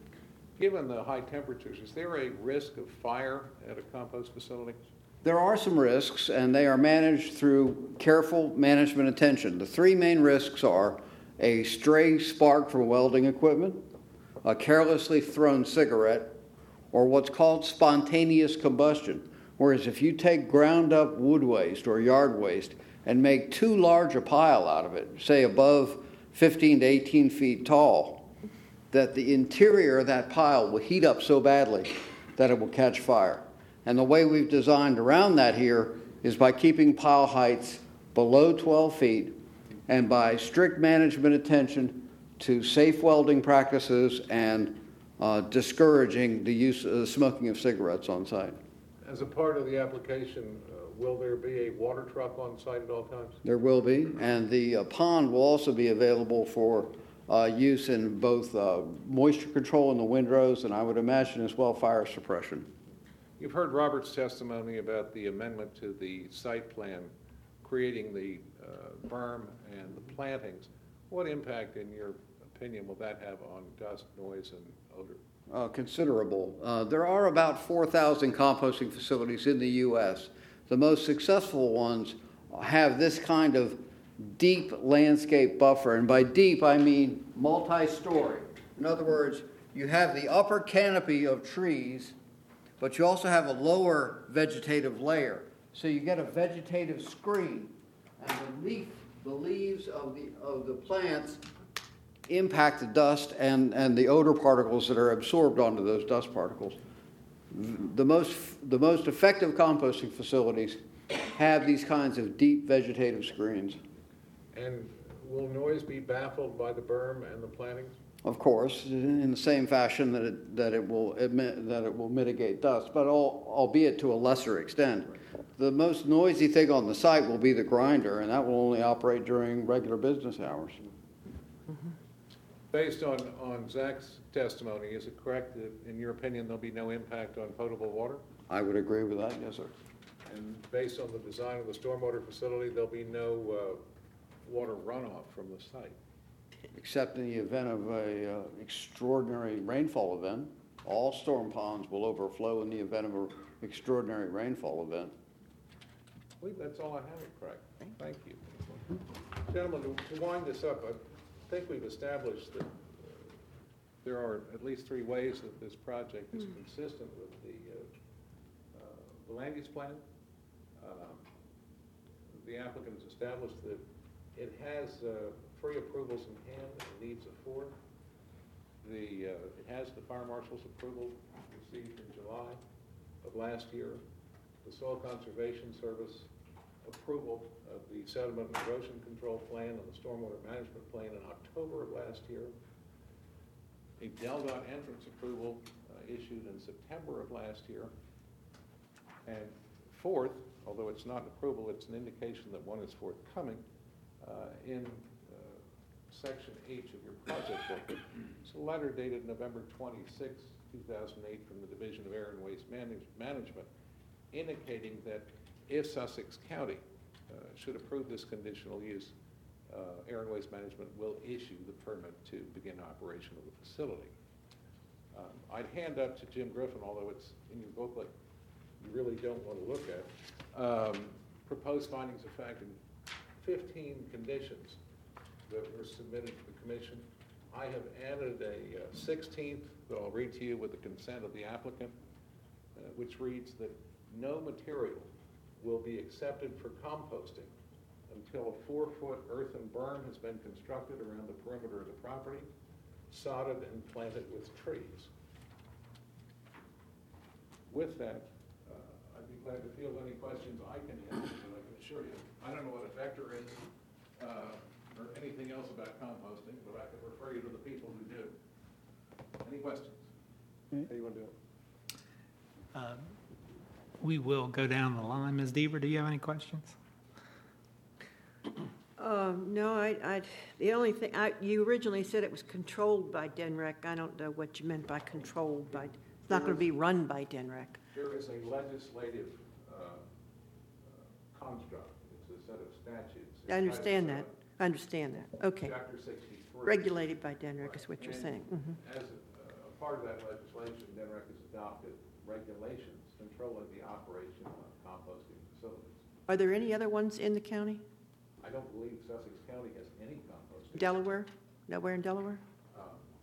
Given the high temperatures, is there a risk of fire at a compost facility? There are some risks, and they are managed through careful management attention. The three main risks are a stray spark from welding equipment, a carelessly thrown cigarette, or what's called spontaneous combustion. Whereas if you take ground up wood waste or yard waste and make too large a pile out of it, say above fifteen to eighteen feet tall, that the interior of that pile will heat up so badly that it will catch fire. And the way we've designed around that here is by keeping pile heights below twelve feet and by strict management attention to safe welding practices and uh, discouraging the use of the smoking of cigarettes on site. As a part of the application, uh, will there be a water truck on site at all times? There will be, and the uh, pond will also be available for uh, use in both uh, moisture control in the windrows and I would imagine as well fire suppression. You've heard Robert's testimony about the amendment to the site plan, creating the uh, berm and the plantings. What impact, in your opinion, will that have on dust, noise, and odor? Uh, considerable. Uh, there are about four thousand composting facilities in the U S. The most successful ones have this kind of deep landscape buffer, and by deep I mean multi-story. In other words, you have the upper canopy of trees, but you also have a lower vegetative layer. So you get a vegetative screen, and the leaf, the leaves of the of the plants impact the dust and, and the odor particles that are absorbed onto those dust particles. The most, the most effective composting facilities have these kinds of deep vegetative screens. And will noise be baffled by the berm and the plantings? Of course, in the same fashion that it, that it will admit, that it will mitigate dust, but all, albeit to a lesser extent. The most noisy thing on the site will be the grinder, and that will only operate during regular business hours. Based on, on Zach's testimony, is it correct that, in your opinion, there'll be no impact on potable water? I would agree with that, yes, sir. And based on the design of the stormwater facility, there'll be no uh, water runoff from the site? Except in the event of a uh, extraordinary rainfall event. All storm ponds will overflow in the event of an extraordinary rainfall event. I believe that's all I have, Craig. Thank you. Gentlemen, to- to wind this up, I think we've established that uh, there are at least three ways that this project is consistent with the, uh, uh, the land use plan. Um, The applicant has established that it has uh, three approvals in hand and needs a fourth. The, uh, it has the fire marshal's approval received in July of last year. The Soil Conservation Service approval of the sediment and erosion control plan and the stormwater management plan in October of last year. A DelDOT entrance approval uh, issued in September of last year. And fourth, although it's not an approval, it's an indication that one is forthcoming, uh, in uh, section H of your project book. It's a letter dated November twenty-sixth, two thousand eight from the Division of Air and Waste Manage Management, indicating that if Sussex County uh, should approve this conditional use, uh, Air and Waste Management will issue the permit to begin operation of the facility. Um, I'd hand up to Jim Griffin, although it's in your booklet, you really don't want to look at, um, proposed findings of fact in fifteen conditions that were submitted to the commission. I have added a uh, sixteenth that I'll read to you with the consent of the applicant, uh, which reads that no material will be accepted for composting until a four-foot earthen berm has been constructed around the perimeter of the property, sodded and planted with trees. With that, uh, I'd be glad to field any questions I can answer, but I can assure you, I don't know what a vector is uh, or anything else about composting, but I can refer you to the people who do. Any questions? How do you want to do it? Uh, We will go down the line. Miz Deaver, do you have any questions? Um, no, I, I, the only thing, I, you originally said it was controlled by D N R E C. I don't know what you meant by controlled by, it's not going to be run by D N R E C. There is a legislative uh, uh, construct. It's a set of statutes. I understand that. I understand that. Okay. Chapter sixty-three. Regulated by D N R E C is what you're And saying. Mhm. As a, a part of that legislation, D N R E C has adopted regulations controlling the operation of composting facilities. Are there any other ones in the county? I don't believe Sussex County has any composting. Delaware? Nowhere in Delaware? Um,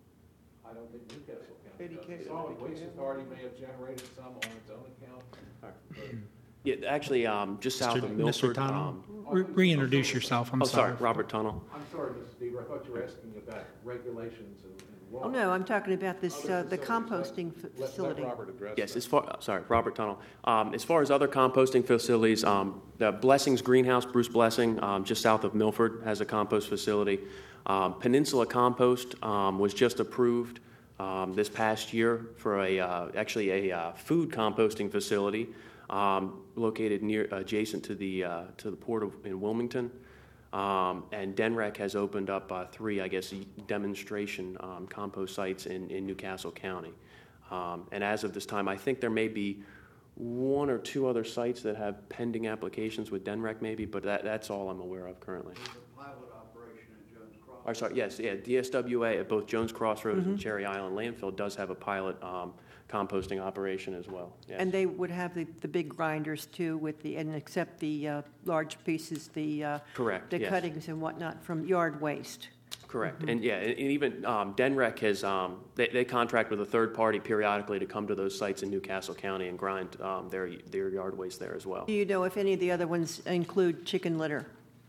I don't think Newcastle County Katie does. K- The Solid Katie Waste K- Authority may have generated some on its own account. but- Yeah, actually, um, just south of Mister Milford. Tunnel, um, re- reintroduce yourself. I'm Oh, sorry, sorry. Robert Tunnel. I'm sorry, Missus Deaver, I thought you were asking about regulations and and law. Oh, no, I'm talking about this, Other uh, the facilities. composting Let- fa- let- facility. Let Robert address Yes, that. as far, sorry, Robert Tunnel. Um, As far as other composting facilities, um, the Blessings Greenhouse, Bruce Blessing, um, just south of Milford, has a compost facility. Um, Peninsula Compost um, was just approved um, this past year for a, uh, actually a uh, food composting facility um, located near, adjacent to the, uh, to the port of, in Wilmington. Um, and D N R E C has opened up uh, three, I guess, demonstration um, compost sites in, in Newcastle County. Um, and as of this time, I think there may be one or two other sites that have pending applications with D N R E C maybe, but that, that's all I'm aware of currently. There's a pilot operation in Jones Cross. Or sorry, yes, yeah, D S W A at both Jones Crossroads and Cherry Island Landfill does have a pilot um, composting operation as well. Yes. And they would have the, the big grinders too with the, and accept the uh, large pieces, the, uh, Correct, the yes. cuttings and whatnot from yard waste. Correct, and yeah, and and even um, D N R E C has, um, they, they contract with a third party periodically to come to those sites in Newcastle County and grind um, their, their yard waste there as well. Do you know if any of the other ones include chicken litter?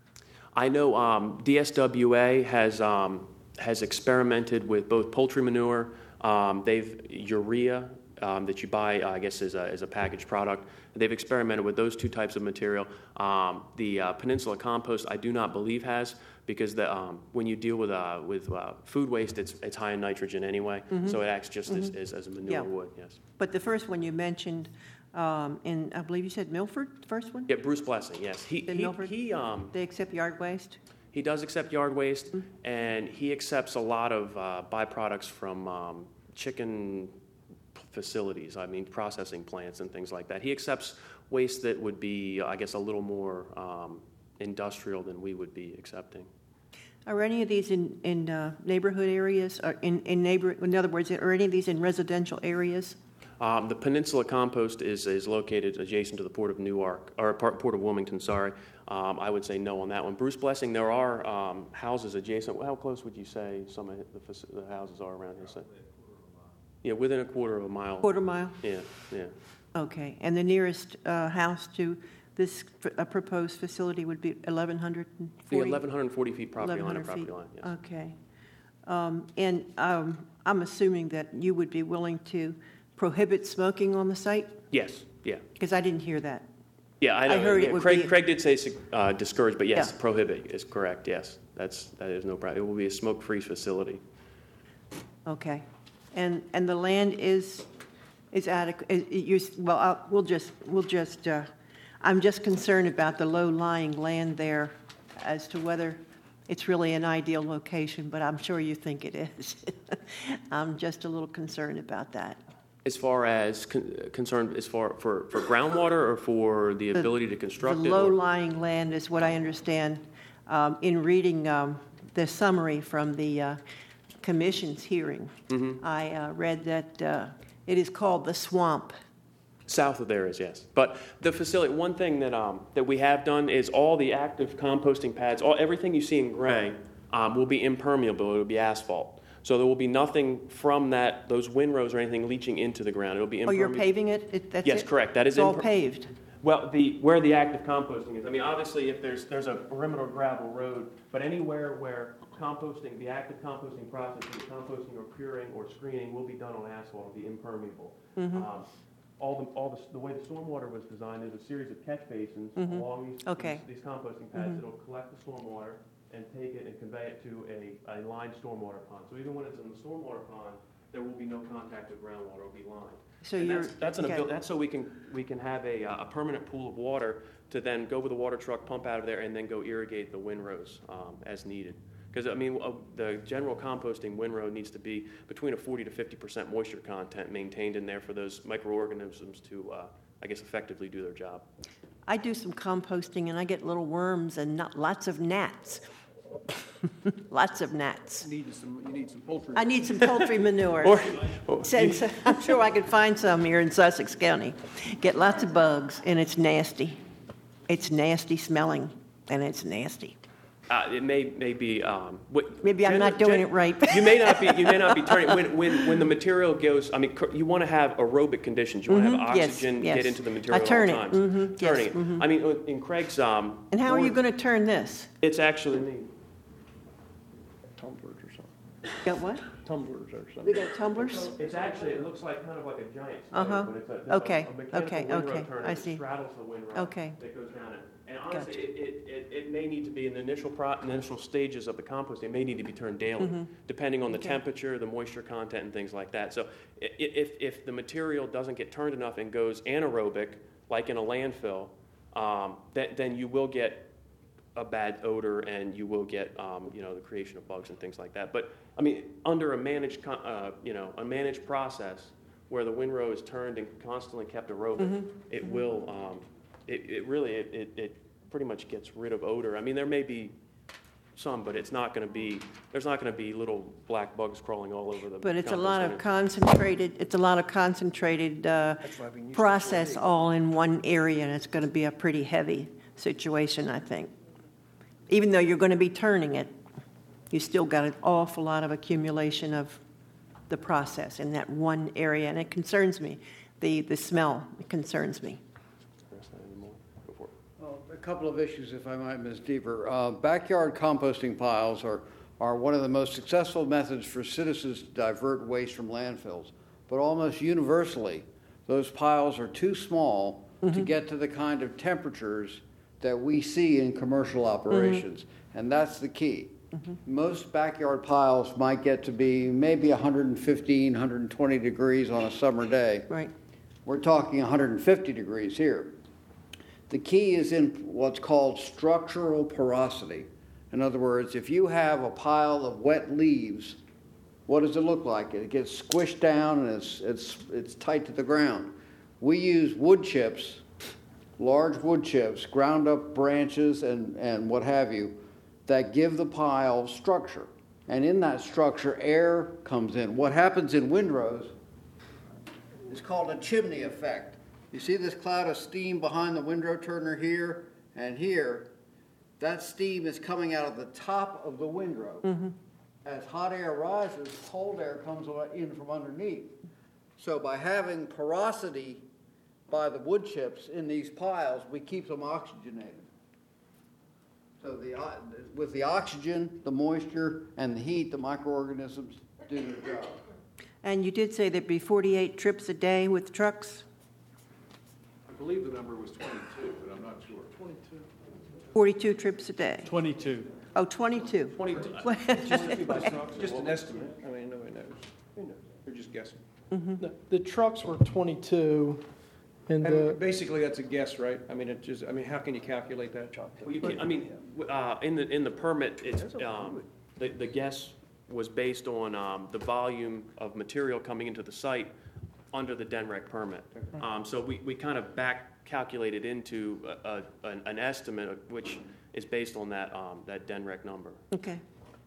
I know um, D S W A has, um, has experimented with both poultry manure, um, they've, urea, um, that you buy, uh, I guess, as a, as a packaged product. They've experimented with those two types of material. Um, the uh, Peninsula Compost, I do not believe has, because the, um, when you deal with, uh, with uh, food waste, it's, it's high in nitrogen anyway, so it acts just as, as, as a manure Yeah. would, yes. But the first one you mentioned, um, in, I believe you said Milford, the first one? Yeah, Bruce Blessing, yes. He, In he, Milford? he, um, They accept yard waste? he does accept yard waste, and he accepts a lot of uh, byproducts from um, chicken facilities, I mean, processing plants and things like that. He accepts waste that would be, I guess, a little more um, industrial than we would be accepting. Are any of these in, in uh, neighborhood areas, or in, in neighbor, in other words, are any of these in residential areas? Um, the Peninsula Compost is, is located adjacent to the Port of Newark, or Port Port of Wilmington, sorry. Um, I would say no on that one. Bruce Blessing, there are um, houses adjacent. How close would you say some of the, faci- the houses are around here? Yeah, within a quarter of a mile. Quarter mile? Yeah, yeah. Okay, and the nearest uh, house to this pr- uh, proposed facility would be eleven forty? Yeah, eleven forty feet property line to eleven hundred property feet. line, yes. Okay. Um, And um, I'm assuming that you would be willing to prohibit smoking on the site? Yes, yeah. Because I didn't hear that. Yeah, I I know. heard it Yeah, would Craig, be- Craig did say uh, discourage, but yes, Yeah. prohibit is correct, yes. That's, that is no problem. It will be a smoke-free facility. Okay. And, and the land is, is adequate, you, well, I'll- we'll just, we'll just, uh, I'm just concerned about the low-lying land there as to whether it's really an ideal location, but I'm sure you think it is. I'm just a little concerned about that. As far as con- concerned, as far for, for groundwater or for the The- ability to construct The it? or- low-lying land is what I understand um, in reading um, the summary from the uh, commission's hearing. Mm-hmm. I uh, read that uh, it is called the swamp. South of there is, yes. But the facility, one thing that, um, that we have done is all the active composting pads, all, everything you see in gray um, will be impermeable, it will be asphalt. So there will be nothing from that, those windrows or anything leaching into the ground. It'll be Oh, impermeable. you're paving it? It- that's Yes, it? correct. That is It's all imper- paved? Well, the, where the active composting is, I mean, obviously, if there's, there's a perimeter gravel road, but anywhere where composting, the active composting process, the composting or curing or screening will be done on asphalt, it'll be impermeable. Mm-hmm. Um, All the, all the, the way the stormwater was designed, there's a series of catch basins along these, Mm-hmm. Okay. these, these composting pads that'll collect the stormwater and take it and convey it to a, a lined stormwater pond. So even when it's in the stormwater pond, there will be no contact with groundwater, it'll be lined. So And you're, that's, that's, an okay. abil- that's so we can, we can have a, uh, a permanent pool of water to then go with a water truck, pump out of there, and then go irrigate the windrows um, as needed. Because, I mean, uh, the general composting windrow needs to be between a forty to fifty percent moisture content maintained in there for those microorganisms to, uh, I guess, effectively do their job. I do some composting and I get little worms and not, lots of gnats. Lots of gnats. You need some, you need some poultry. I need some poultry manure. Or, or- Since I'm sure I could find some here in Sussex County. Get lots of bugs, and it's nasty. It's nasty smelling, and it's nasty. Uh, it may, may be, um, what. Maybe I'm not gen- doing gen- it right. You may not be, you may not be turning, when, when, when the material goes, I mean, cr- you want to have aerobic conditions. You want to have Mhm, yes, oxygen yes. get into the I material at all turn it, times. mhm, yes, Turning it. mhm. I mean, uh, in Craig's, um. And how are you board, going to turn this? It's actually me. Tumblers or something. Got what? Tumblers or We something. got tumblers? It's actually, it looks like kind of like a giant Uh-huh. stove, but it's a- Okay, a mechanical okay, windrow okay, turner I that see. straddles the windrow. Okay. That goes down it. And honestly, Gotcha. it, it, it, it may need to be in the initial pro, initial stages of the compost, it may need to be turned daily, depending on the Okay. temperature, the moisture content, and things like that. So i- i- if, if the material doesn't get turned enough and goes anaerobic, like in a landfill, um, then, then you will get a bad odor and you will get, um, you know, the creation of bugs and things like that. But, I mean, under a managed, con- uh, you know, a managed process where the windrow is turned and constantly kept aerobic, it will, um, it, it really, it, it, it pretty much gets rid of odor. I mean, there may be some, but it's not going to be, there's not going to be little black bugs crawling all over the But it's a compost lot of unit. concentrated, it's a lot of concentrated uh, why we use process all in one area, and it's going to be a pretty heavy situation, I think. Even though you're going to be turning it, you still got an awful lot of accumulation of the process in that one area, and it concerns me. The, the smell, it concerns me. Press that anymore. Go for it. Well, a couple of issues, if I might, Miz Deaver. Uh, Backyard composting piles are, are one of the most successful methods for citizens to divert waste from landfills. But almost universally, those piles are too small to get to the kind of temperatures that we see in commercial operations. And that's the key. Most backyard piles might get to be maybe one hundred fifteen, one hundred twenty degrees on a summer day. Right. We're talking one hundred fifty degrees here. The key is in what's called structural porosity. In other words, if you have a pile of wet leaves, what does it look like? It gets squished down and it's, it's, it's tight to the ground. We use wood chips, large wood chips, ground up branches and, and what have you, that give the pile structure. And in that structure, air comes in. What happens in windrows is called a chimney effect. You see this cloud of steam behind the windrow turner here and here? That steam is coming out of the top of the windrow. As hot air rises, cold air comes in from underneath. So by having porosity by the wood chips in these piles, we keep them oxygenated. So the, o- with the oxygen, the moisture, and the heat, the microorganisms do their job. And you did say there'd be forty-eight trips a day with trucks? I believe the number was twenty-two, but I'm not sure. Twenty-two. forty-two trips a day? twenty-two. Oh, twenty-two. twenty-two. Just an estimate. I mean, nobody knows. Who knows? They're just guessing. The- The trucks were twenty-two, and And the, basically, that's a guess, right? I mean, it just, I mean, how can you calculate that? Well, you can, I mean, w- uh, in the, in the permit, it's, um, the, the guess was based on, um, the volume of material coming into the site under the D N R E C permit. Um, so we, we kind of back calculated into a, a, an, an estimate of which is based on that, um, that D N R E C number. Okay.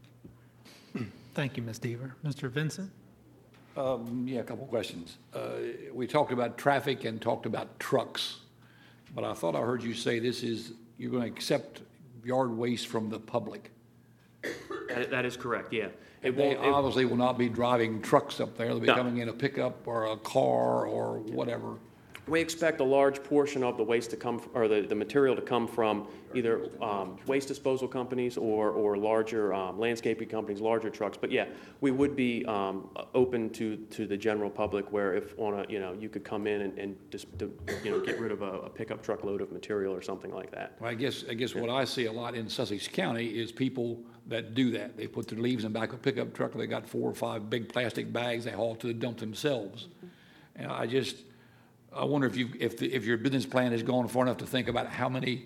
Thank you, Miz Deaver. Mister Vincent? Um, yeah, a couple of questions. Uh, we talked about traffic and talked about trucks, but I thought I heard you say this is, you're going to accept yard waste from the public. That, that is correct, yeah. It They won't, it- obviously will not be driving trucks up there. They'll be No. coming in a pickup or a car or whatever. We expect a large portion of the waste to come, or the, the material to come from either um, waste disposal companies or, or larger um, landscaping companies, larger trucks. But yeah, we would be um, open to, to the general public where if on a, you know, you could come in and, and just, you know, get rid of a, a pickup truck load of material or something like that. Well, I guess, I guess what I see a lot in Sussex County is people that do that. They put their leaves in the back of a pickup truck, they got four or five big plastic bags, they haul to the dump themselves. And I just, I wonder if you, if the, if your business plan has gone far enough to think about how many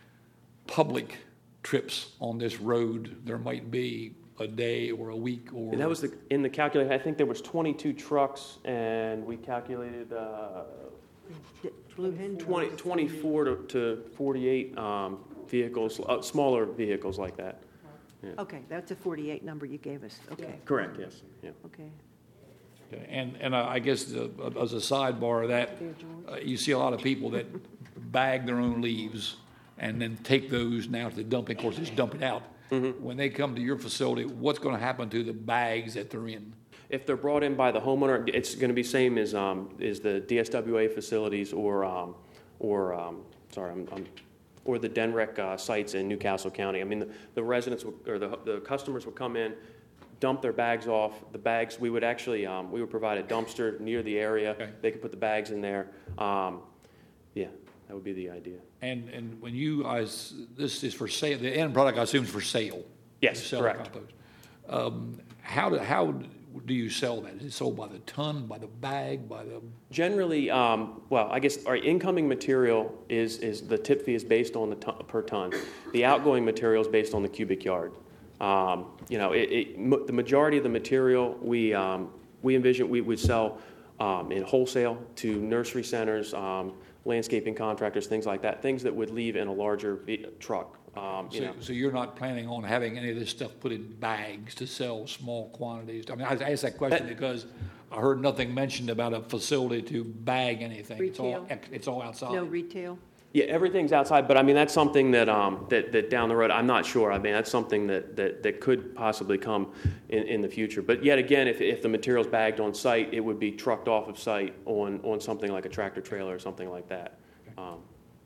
public trips on this road there might be a day or a week or. And that was the, in the calculation, I think there was twenty-two trucks and we calculated, uh, Blue Hen? twenty, twenty-four to, to forty-eight, um, vehicles, uh, smaller vehicles like that. Yeah. Okay, that's a forty-eight number you gave us, okay, Correct, yes, yeah. okay. Okay, And, and I I guess uh, as a sidebar of that, uh, you see a lot of people that bag their own leaves and then take those now to the dumping, of course, just dump it out. When they come to your facility, what's going to happen to the bags that they're in? If they're brought in by the homeowner, it's going to be same as, um, as the D S W A facilities or, um, or, um, sorry, I'm, I'm, or the D N R E C uh, sites in Newcastle County. I mean, the, the residents would, or the, the customers would come in, dump their bags off. The bags, we would actually, um, we would provide a dumpster near the area. Okay. They could put the bags in there. Um, yeah, that would be the idea. And, and when you, guys, this is for sale, the end product, I assume, is for sale? Yes, You sell correct. compost. Um, How do, how do you sell that? Is it sold by the ton, by the bag, by the? Generally, um, well, I guess our incoming material is, is the tip fee is based on the ton, per ton. The outgoing material is based on the cubic yard. Um, you know, it, it, m- the majority of the material we, um, we envision we would sell um, in wholesale to nursery centers, um, landscaping contractors, things like that, things that would leave in a larger ve- truck. Um, you So, know. so you're not planning on having any of this stuff put in bags to sell small quantities? I mean, I asked that question That- because I heard nothing mentioned about a facility to bag anything. It's all, Retail? ex- it's all outside. No retail? Yeah, everything's outside, but I mean, that's something that, um, that, that down the road, I'm not sure. I mean, that's something that, that, that could possibly come in, in the future. But yet again, if, if the material's bagged on site, it would be trucked off of site on, on something like a tractor trailer or something like that. Um,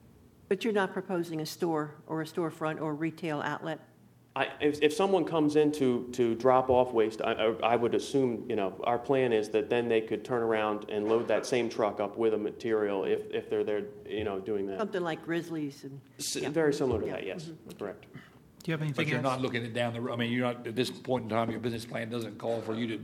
But you're not proposing a store or a storefront or retail outlet? I, if, if someone comes in to, to drop off waste, I, I I would assume, you know, our plan is that then they could turn around and load that same truck up with a material if, if they're there, you know, doing that. Something like Grizzlies and, S- yeah. Very similar to Yeah. that, yes, correct. Do you have But anything you're else? not looking at down the road, I mean, you're not, at this point in time, your business plan doesn't call for you to,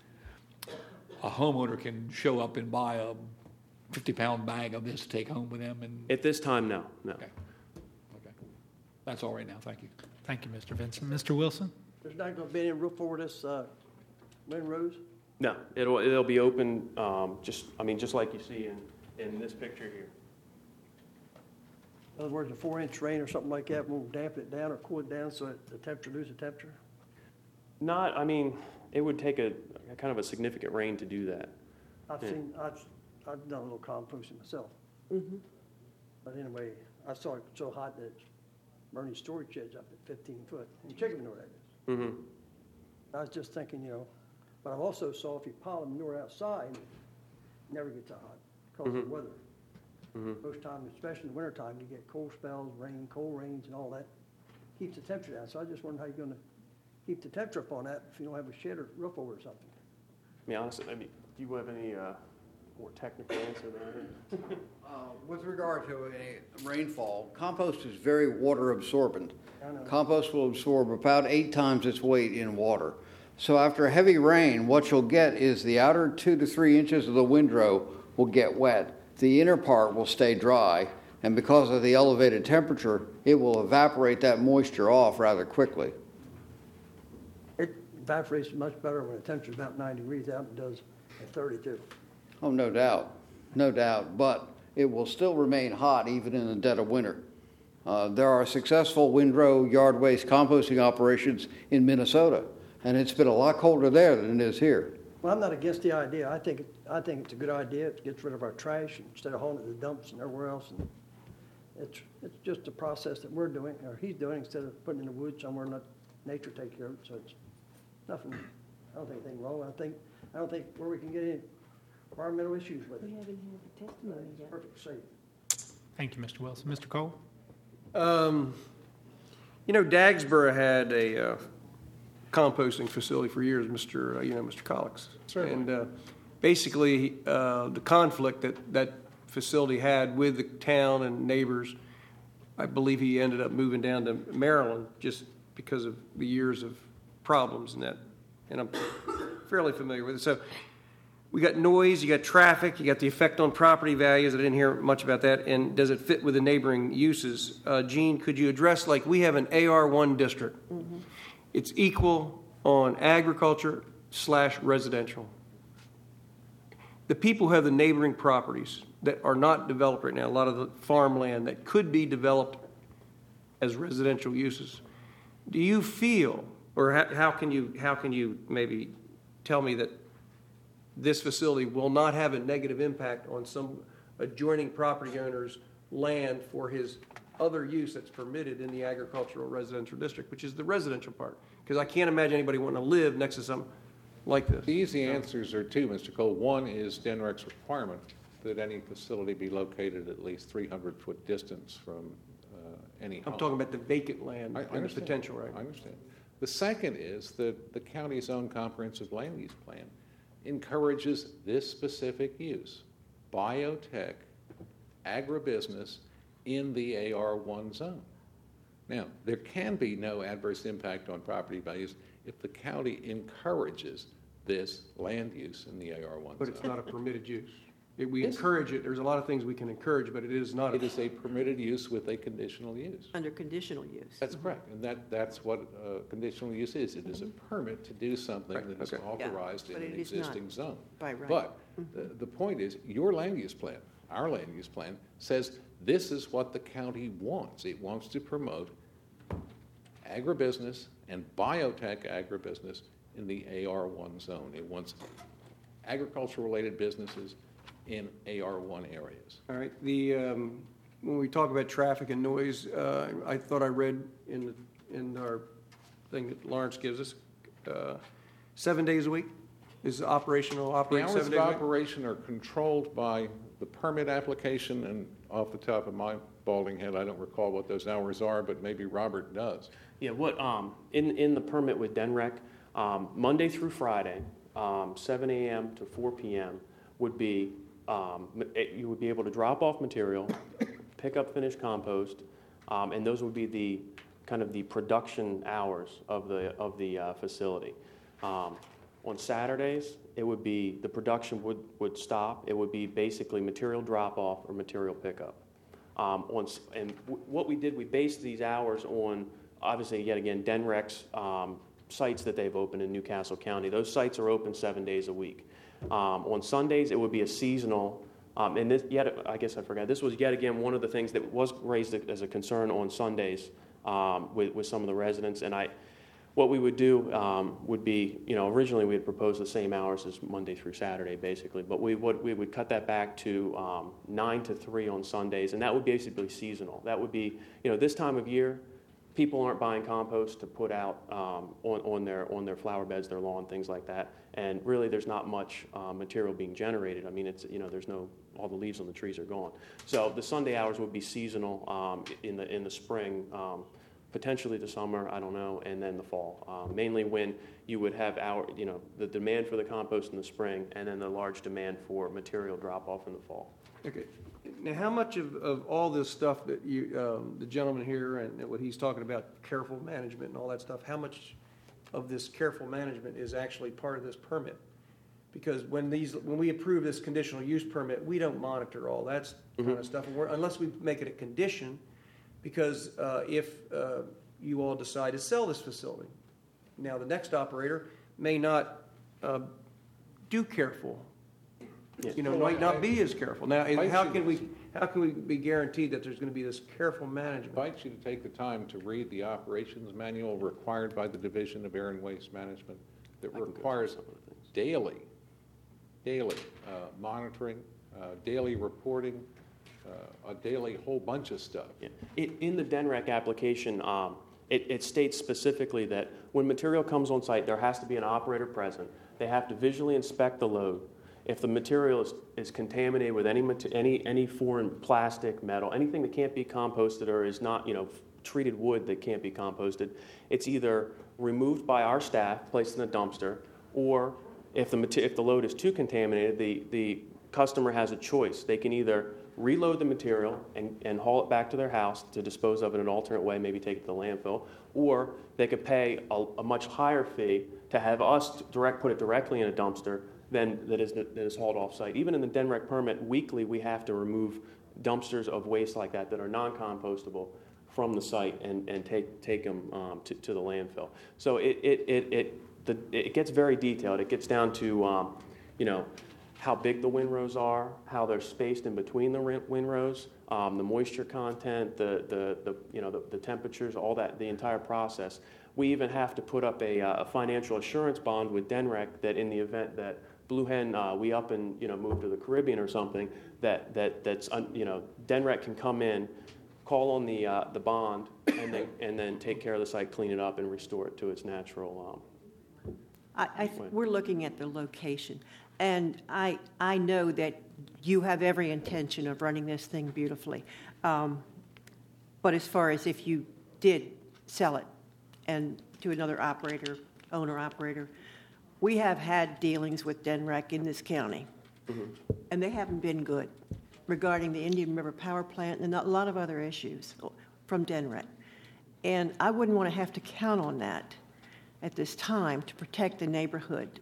a homeowner can show up and buy a fifty-pound bag of this to take home with them and, At this time, no, no. okay. Okay. That's all right now, thank you. Thank you, Mister Vincent. Mister Wilson? There's not going to be any roof over this uh, windrows? No, it'll, it'll be open, um, just, I mean, just like you see in, in this picture here. In other words, a four-inch rain or something like that won't dampen it down or cool it down so that the temperature loses temperature? Not, I mean, it would take a, a kind of a significant rain to do that. I've Yeah. seen, I've, I've done a little composting myself. Mhm. But anyway, I saw it so hot that Bernie's storage shed's up at fifteen foot, in chicken manure that is. Mm-hmm. I was just thinking, you know, but I've also saw if you pile the manure outside, it never gets that hot because of the weather. Mhm. Most times, especially in the wintertime, you get cold spells, rain, cold rains and all that, keeps the temperature down. So I just wondered how you're gonna keep the temperature up on that if you don't have a shed or roof over or something. I mean, honestly, I mean, do you have any, uh, more technical answer than that? Uh, With regard to a rainfall, compost is very water absorbent. I know. Compost will absorb about eight times its weight in water. So after a heavy rain, what you'll get is the outer two to three inches of the windrow will get wet. The inner part will stay dry, and because of the elevated temperature, it will evaporate that moisture off rather quickly. It evaporates much better when the temperature's about nine degrees out than it does at thirty-two. Oh, no doubt, no doubt, but it will still remain hot even in the dead of winter. Uh, there are successful windrow yard waste composting operations in Minnesota, and it's been a lot colder there than it is here. Well, I'm not against the idea. I think, it- I think it's a good idea. It gets rid of our trash instead of hauling it to the dumps and everywhere else. And it's, it's just a process that we're doing, or he's doing, instead of putting it in the woods somewhere and let nature take care of it. So it's nothing, I don't think anything wrong. I think, I don't think where we can get any environmental issues with it. We haven't had the testimony It's yet. perfect safe. Thank you, Mister Wilson. Mister Cole? Um, you know, Dagsboro had a uh, composting facility for years, Mister Uh, you know, Mister Collix. Certainly. And uh, basically, uh, the conflict that that facility had with the town and neighbors, I believe he ended up moving down to Maryland just because of the years of problems and that. And I'm fairly familiar with it. So we got noise, you got traffic, you got the effect on property values. I didn't hear much about that. And does it fit with the neighboring uses? Uh, Gene, could you address, like, we have an A R one district. Mm-hmm. It's equal on agriculture slash residential. The people who have the neighboring properties that are not developed right now, a lot of the farmland that could be developed as residential uses. Do you feel, or how, how can you how can you maybe tell me that this facility will not have a negative impact on some adjoining property owner's land for his other use that's permitted in the agricultural residential district, which is the residential part? Because I can't imagine anybody wanting to live next to something like this. The easy answers are two, Mister Cole. One is D N R E C's requirement that any facility be located at least three hundred foot distance from uh, any home. I'm talking about the vacant land I- I and the understand. potential, right? I understand. The second is that the county's own comprehensive land use plan encourages this specific use, biotech, agribusiness, in the A R one zone. Now, there can be no adverse impact on property values if the county encourages this land use in the A R one But zone. it's not a permitted use. It- We Yes. encourage it, there's a lot of things we can encourage, but it is not. It is a permitted use with a conditional use. Under conditional use. That's correct, and that, that's what uh, conditional use is. It is a permit to do something Right, that is okay. Yeah, authorized in but an it is not existing zone. by right. But the, the point is, your land use plan, our land use plan, says this is what the county wants. It wants to promote agribusiness and biotech agribusiness in the A R one zone. It wants agriculture-related businesses in A R one areas. All right, the, um, when we talk about traffic and noise, uh, I thought I read in, the- in our thing that Lawrence gives us, uh, seven days a week is operational, The operating hours seven of days a week? operation are controlled by the permit application, and off the top of my balding head, I don't recall what those hours are, but maybe Robert does. Yeah, what, um, in, in the permit with D N R E C, um, Monday through Friday, um, seven a.m. to four p.m. would be, um, ma- eh, you would be able to drop off material, pick up finished compost, um, and those would be the, kind of the production hours of the, of the, uh, facility. Um, on Saturdays, it would be, the production would, would stop. It would be basically material drop-off or material pickup. Um, on, s- and w- what we did, we based these hours on, obviously, yet again, D N R E C's um, sites that they've opened in Newcastle County. Those sites are open seven days a week. Um, on Sundays, it would be a seasonal, um, and this, yet, I guess I forgot, this was yet again one of the things that was raised as a concern on Sundays um, with, with some of the residents. And I, what we would do um, would be, you know, originally we had proposed the same hours as Monday through Saturday, basically, but we would we would cut that back to um, nine to three on Sundays, and that would basically seasonal. That would be, you know, this time of year, people aren't buying compost to put out um, on on their on their flower beds, their lawn, things like that, and really there's not much uh, material being generated. I mean, it's, you know, there's no, all the leaves on the trees are gone. So the Sunday hours would be seasonal um, in the in the spring. Um, potentially the summer, I don't know, and then the fall. Um, mainly when you would have our, you know, the demand for the compost in the spring, and then the large demand for material drop-off in the fall. Okay. Now, how much of, of all this stuff that you, um, the gentleman here and what he's talking about, careful management and all that stuff, how much of this careful management is actually part of this permit? Because when these, when we approve this conditional use permit, we don't monitor all that kind of stuff, and we're- unless we make it a condition, because uh, if uh, you all decide to sell this facility, now the next operator may not uh, do careful. You know, might not be as careful. Now, I how should- can we, how can we be guaranteed that there's going to be this careful management? invite you to take the time to read the operations manual required by the Division of Air and Waste Management that I can go through requires some of the things. daily, daily uh, monitoring, uh, daily reporting, uh, a daily whole bunch of stuff. Yeah. In, in the D N R E C application, um, it, it states specifically that when material comes on site, there has to be an operator present. They have to visually inspect the load, If the material is, is contaminated with any, mate- any, any foreign plastic, metal, anything that can't be composted or is not, you know, treated wood that can't be composted, it's either removed by our staff, placed in a dumpster, or if the, mate- if the load is too contaminated, the, the customer has a choice. They can either reload the material and, and haul it back to their house to dispose of it in an alternate way, maybe take it to the landfill, or they could pay a, a much higher fee to have us direct put it directly in a dumpster than that is, that is hauled off-site. Even in the D N R E C permit, weekly we have to remove dumpsters of waste like that that are non-compostable from the site and, and take, take them um, to, to the landfill. So it, it, it, it, the, it gets very detailed. It gets down to, um, you know, how big the windrows are, how they're spaced in between the windrows, um, the moisture content, the, the, the you know, the, the temperatures, all that, the entire process. We even have to put up a, uh, a financial assurance bond with D N R E C that in the event that Blue Hen, uh, we up and, you know, move to the Caribbean or something, that, that, that's, un, you know, D N R E C can come in, call on the, uh, the bond, and then, and then take care of the site, clean it up, and restore it to its natural, um, I, I, th- we're looking at the location, and I, I know that you have every intention of running this thing beautifully. Um, but as far as if you did sell it and to another operator, owner-operator, we have had dealings with D N R E C in this county, mm-hmm. and they haven't been good regarding the Indian River Power Plant and a lot of other issues from D N R E C. And I wouldn't want to have to count on that at this time to protect the neighborhood.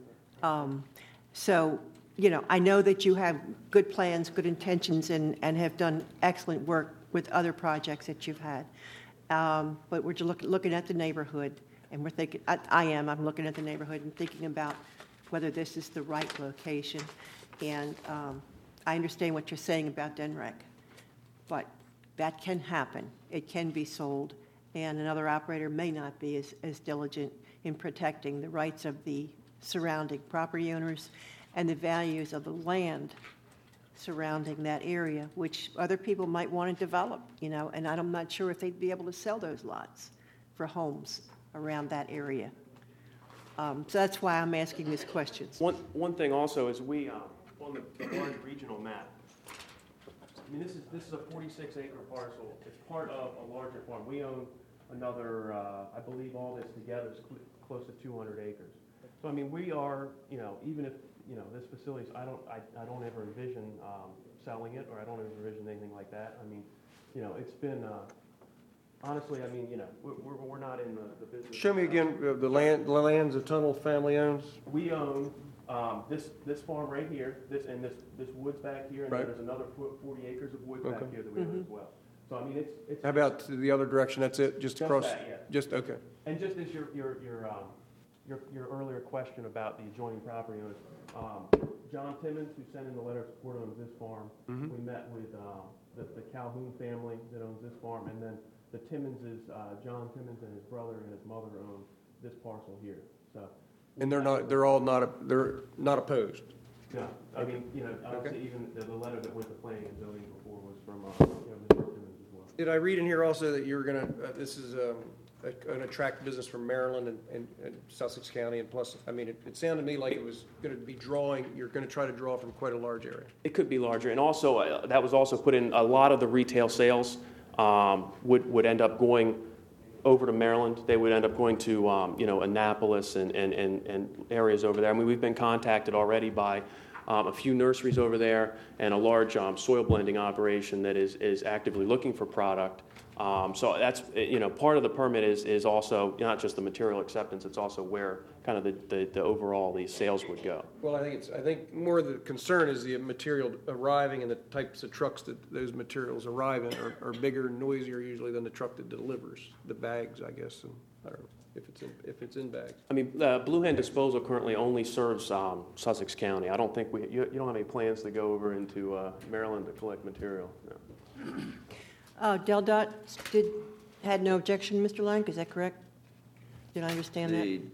Um, so, you know, I know that you have good plans, good intentions, and, and have done excellent work with other projects that you've had. Um, but we're just look, looking at the neighborhood, and we're thinking, I, I am, I'm looking at the neighborhood and thinking about whether this is the right location. And um, I understand what you're saying about D N R E C, but that can happen. It can be sold, and another operator may not be as, as diligent in protecting the rights of the surrounding property owners and the values of the land surrounding that area, which other people might want to develop, you know, and I'm not sure if they'd be able to sell those lots for homes around that area. Um, so that's why I'm asking these questions. One, one thing also is we, uh, on the, the large regional map, I mean, this is, this is a forty-six acre parcel. It's part of a larger farm. We own another, uh, I believe all this together is cl- close to two hundred acres. So, I mean, we are, you know, even if, you know, this facility, I don't, I, I don't ever envision um, selling it, or I don't ever envision anything like that. I mean, you know, it's been, uh, honestly, I mean, you know, we're, we're, we're not in the, the business. Show me again uh, the land, the lands the Tunnel family owns. We own um, this this farm right here, this and this this woods back here, and Right. then there's another forty acres of woods Okay. back here that we own as well. So I mean, it's it's. How about to the other direction? That's it, just Just across? that, yeah. Just, okay. And just as your your your um, your your earlier question about the adjoining property owners, um, John Timmons, who sent in the letter of support, owns this farm. Mhm. We met with uh, the, the Calhoun family that owns this farm, and then the Timmonses, uh, John Timmons and his brother and his mother own this parcel here. So. And they're not, they're all not, they're not opposed? No, I mean, you know, obviously Okay. even the, the letter that went to planning and zoning before was from, uh, you know, Mister Timmons as well. Did I read in here also that you're gonna, uh, this is um, a- an attract business from Maryland and- and and Sussex County, and plus, I mean, it it sounded to me like it was gonna be drawing, you're gonna try to draw from quite a large area. It could be larger, and also, uh, that was also put in, a lot of the retail sales um, would, would end up going over to Maryland. They would end up going to, um, you know, Annapolis and, and, and, and areas over there. I mean, we've been contacted already by um, a few nurseries over there and a large um, soil blending operation that is, is actively looking for product. Um, so that's, you know, part of the permit is, is also not just the material acceptance, it's also where kind of the, the, the overall, the sales would go. Well, I think it's, I think more the concern is the material arriving and the types of trucks that those materials arrive in are, are bigger and noisier usually than the truck that delivers the bags, I guess, and I don't know if it's in, if it's in bags. I mean, uh, Blue Hen Disposal currently only serves um, Sussex County. I don't think we, you, you don't have any plans to go over into uh, Maryland to collect material, no. Uh, Del Dot did, had no objection, Mister Lang, is that correct? Did I understand that? The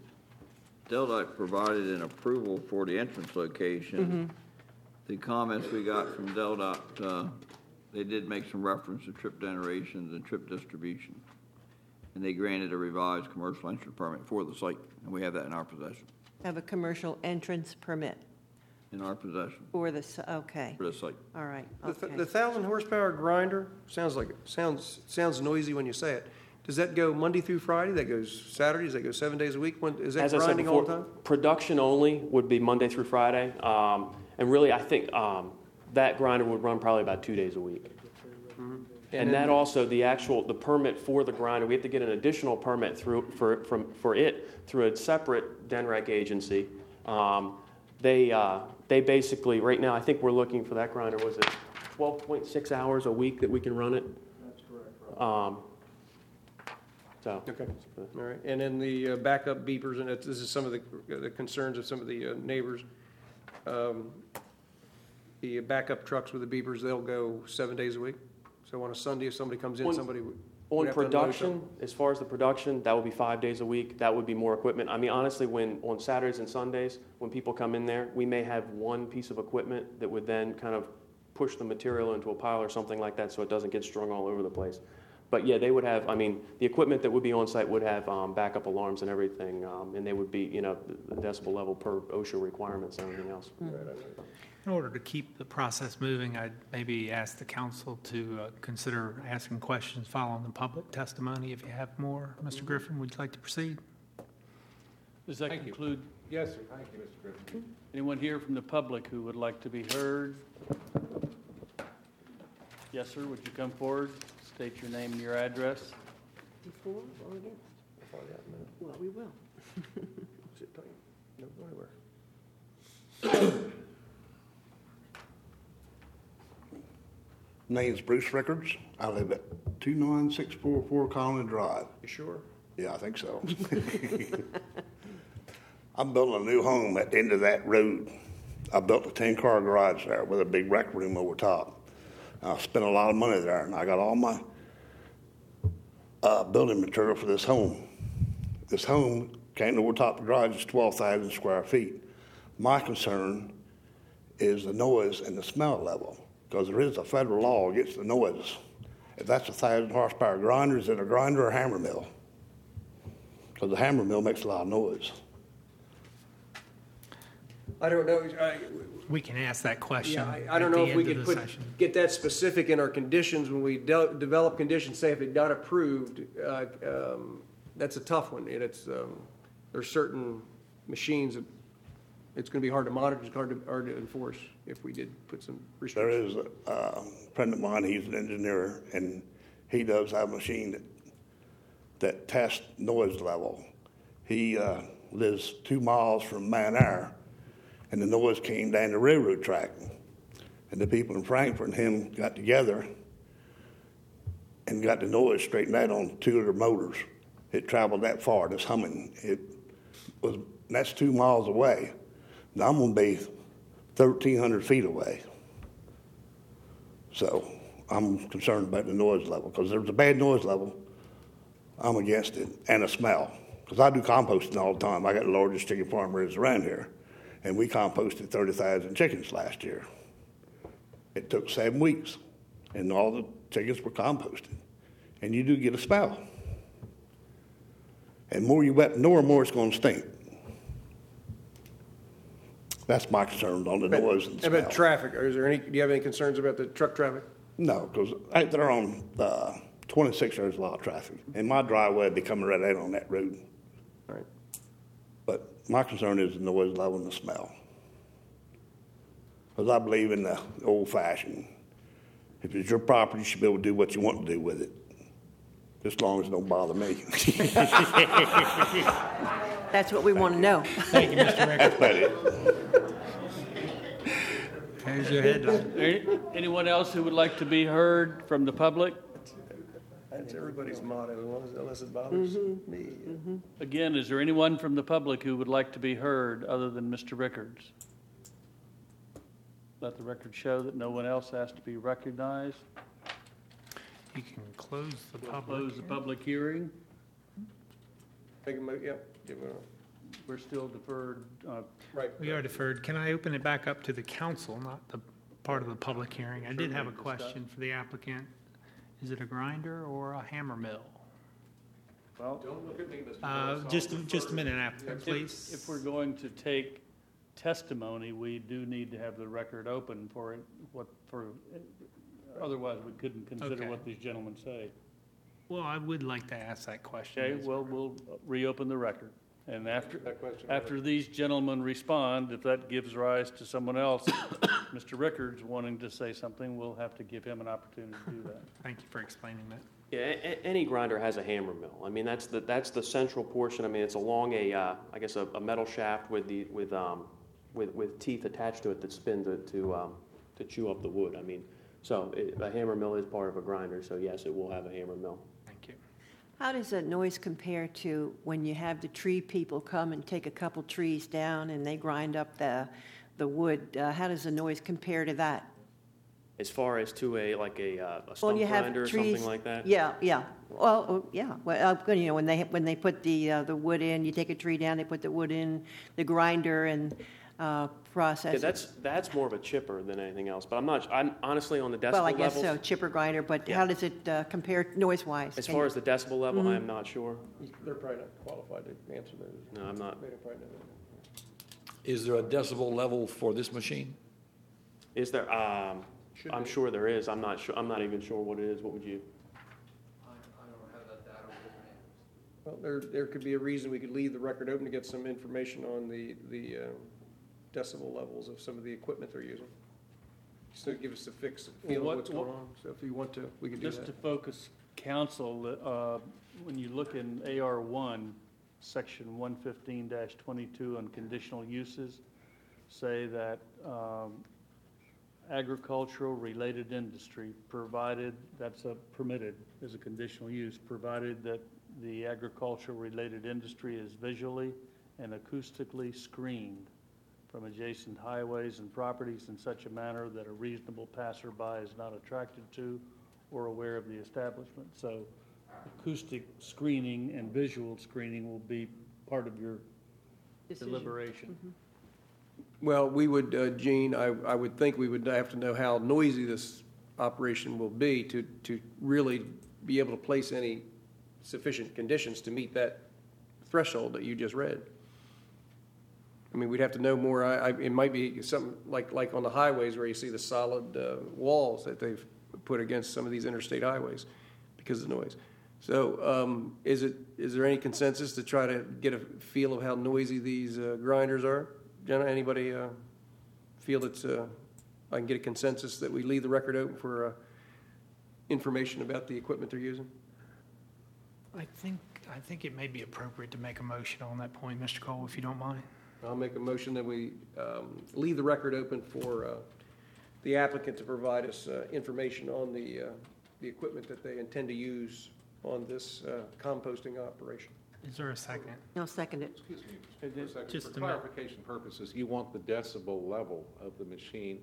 Deldite provided an approval for the entrance location. The comments we got from Deldite, uh, they did make some reference to trip generations and trip distribution. And they granted a revised commercial entrance permit for the site, and we have that in our possession. Have a commercial entrance permit. in our possession For the, s- okay, for this site. all right, The th- okay. The thousand horsepower grinder, sounds like, sounds, sounds noisy when you say it. Does that go Monday through Friday? That goes Saturdays? That goes seven days a week? When, is that As I said grinding all before, the time? production only would be Monday through Friday. Um, and really, I think um, that grinder would run probably about two days a week. And And then- that also, the actual, the permit for the grinder, we have to get an additional permit through, for, from, for it through a separate D N R E C agency. Um, they, uh, they basically, right now, I think we're looking for that grinder, was it twelve point six hours a week that we can run it? That's correct. Um, so. Okay, all right. And then the uh, backup beepers, and it's- this is some of the, the concerns of some of the uh, neighbors. Um, The backup trucks with the beepers, they'll go seven days a week? So on a Sunday, if somebody comes in, On- somebody would On would have to unload production, something? as far as the production, that would be five days a week. That would be more equipment. I mean, honestly, when, on Saturdays and Sundays, when people come in there, we may have one piece of equipment that would then kind of push the material into a pile or something like that so it doesn't get strung all over the place. But yeah, they would have, I mean, the equipment that would be on site would have um, backup alarms and everything, um, and they would be, you know, the decibel level per OSHA requirements and everything else. In order to keep the process moving, I'd maybe ask the council to uh, consider asking questions following the public testimony. If you have more, Mister Griffin, would you like to proceed? Does that Thank you. conclude? Yes, sir. Thank you, Mister Griffin. Anyone here from the public who would like to be heard? Yes, sir, would you come forward, state your name and your address? Before or against? Well, we will. No, go anywhere. Name's Bruce Rickards. I live at two nine six four four Colony Drive. You sure? Yeah, I think so. I'm building a new home at the end of that road. I built a ten-car garage there with a big rec room over top. I spent a lot of money there, and I got all my uh, building material for this home. This home came over top of the garage, is twelve thousand square feet. My concern is the noise and the smell level, because there is a federal law against the noise. If that's a thousand horsepower grinder, is it a grinder or a hammer mill? Because the hammer mill makes a lot of noise. I don't know. I, We can ask that question. Yeah, I, I at don't the know if we end of could the put, session. get that specific in our conditions when we de- develop conditions, say if it's not approved, uh, um, that's a tough one. And it's, um, there's certain machines that it's gonna be hard to monitor, it's hard to, hard to enforce if we did put some There restrictions. is a uh, friend of mine, he's an engineer, and he does have a machine that, that tests noise level. He uh, lives two miles from Mount Ayr, and the noise came down the railroad track. And the people in Frankfurt and him got together and got the noise straightened out on two of their motors. It traveled that far, this humming. It was, and that's two miles away. Now I'm gonna be thirteen hundred feet away. So I'm concerned about the noise level, because there's a bad noise level, I'm against it, and a smell. Because I do composting all the time. I got the largest chicken farm there is around here, and we composted thirty thousand chickens last year. It took seven weeks, and all the chickens were composted. And you do get a smell. And more you wet north, more it's gonna stink. That's my concern on the noise and How smell. about traffic? Or is there any, do you have any concerns about the truck traffic? No, because out there on uh, twenty-six, there's a lot of traffic. And my driveway would be coming right out on that road. All right. But my concern is the noise level and the smell. Because I believe in the old fashioned. If it's your property, you should be able to do what you want to do with it. Just as long as it don't bother me. That's what we want to know. Thank you, Mister Rickard. That's about it. There's your headline. Any- Anyone else who would like to be heard from the public? That's everybody's motto, unless- unless it bothers me. Again, is there anyone from the public who would like to be heard other than Mister Rickards? Let the record show that no one else has to be recognized. You can close the We'll public. close the public hearing. Make a mo, yep. Give a- We're still deferred. uh, Right. We are deferred. Can I open it back up to the council, not the part of the public hearing? I did have a question for the applicant. Is it a grinder or a hammer mill? Well, Don't look at me, Mister Uh, just, just a minute, applicant, if please. if we're going to take testimony, we do need to have the record open for it, what, for, otherwise we couldn't consider Okay. what these gentlemen say. Well, I would like to ask that question. Okay, as well, we'll reopen the record. And after, That question. after these gentlemen respond, if that gives rise to someone else, Mister Rickards wanting to say something, we'll have to give him an opportunity to do that. Thank you for explaining that. Yeah, a- a- any grinder has a hammer mill. I mean, that's the, that's the central portion. I mean, it's along a, uh, I guess, a, a metal shaft with the, with, um, with, with teeth attached to it that spin to, to, um, to chew up the wood. I mean, so it, a hammer mill is part of a grinder, so yes, it will have a hammer mill. Thank you. How does that noise compare to when you have the tree people come and take a couple trees down and they grind up the, the wood? Uh, how does the noise compare to that? As far as to a, like a, uh, a Well, stump you have grinder or trees. something like that? Yeah, yeah. Well, oh, yeah. Well, uh, you know, when they when they put the uh, the wood in, you take a tree down, they put the wood in the grinder and uh, process. Yeah, it. that's, that's more of a chipper than anything else, but I'm not, I'm honestly on the decibel Well, I guess levels. so, chipper grinder. But Yeah. how does it uh, compare noise-wise? As Can far you- as the decibel level, Mm-hmm. I am not sure. They're probably not qualified to answer those. No, I'm not. They don't probably know that. Is there a decibel level for this machine? Is there, um, Should I'm be. sure there is. I'm not sure, I'm not even sure what it is. What would you? I, I don't have that data with me. Well, there, there could be a reason we could leave the record open to get some information on the, the uh, decibel levels of some of the equipment they're using. So give us a fix, feel of What- what's going on. So if you want to, we can do Just to that. focus council, uh, when you look in A R one, section one fifteen twenty-two on conditional uses, say that um, agricultural related industry, provided, that's a permitted as a conditional use, provided that the agricultural related industry is visually and acoustically screened from adjacent highways and properties in such a manner that a reasonable passerby is not attracted to or aware of the establishment. So acoustic screening and visual screening will be part of your Decision. deliberation. Well, we would, uh, Gene, I, I would think we would have to know how noisy this operation will be to, to really be able to place any sufficient conditions to meet that threshold that you just read. I mean, we'd have to know more. I, I, it might be something like, like on the highways where you see the solid uh, walls that they've put against some of these interstate highways because of the noise. So um, is it, is there any consensus to try to get a feel of how noisy these uh, grinders are? Jenna, anybody uh, feel that uh, I can get a consensus that we leave the record open for uh, information about the equipment they're using? I think, I think it may be appropriate to make a motion on that point, Mister Cole, if you don't mind. I'll make a motion that we um, leave the record open for uh, the applicant to provide us uh, information on the, uh, the equipment that they intend to use on this uh, composting operation. Is there a second? No, second it. Excuse me, for a second. Just For a minute. clarification purposes, you want the decibel level of the machine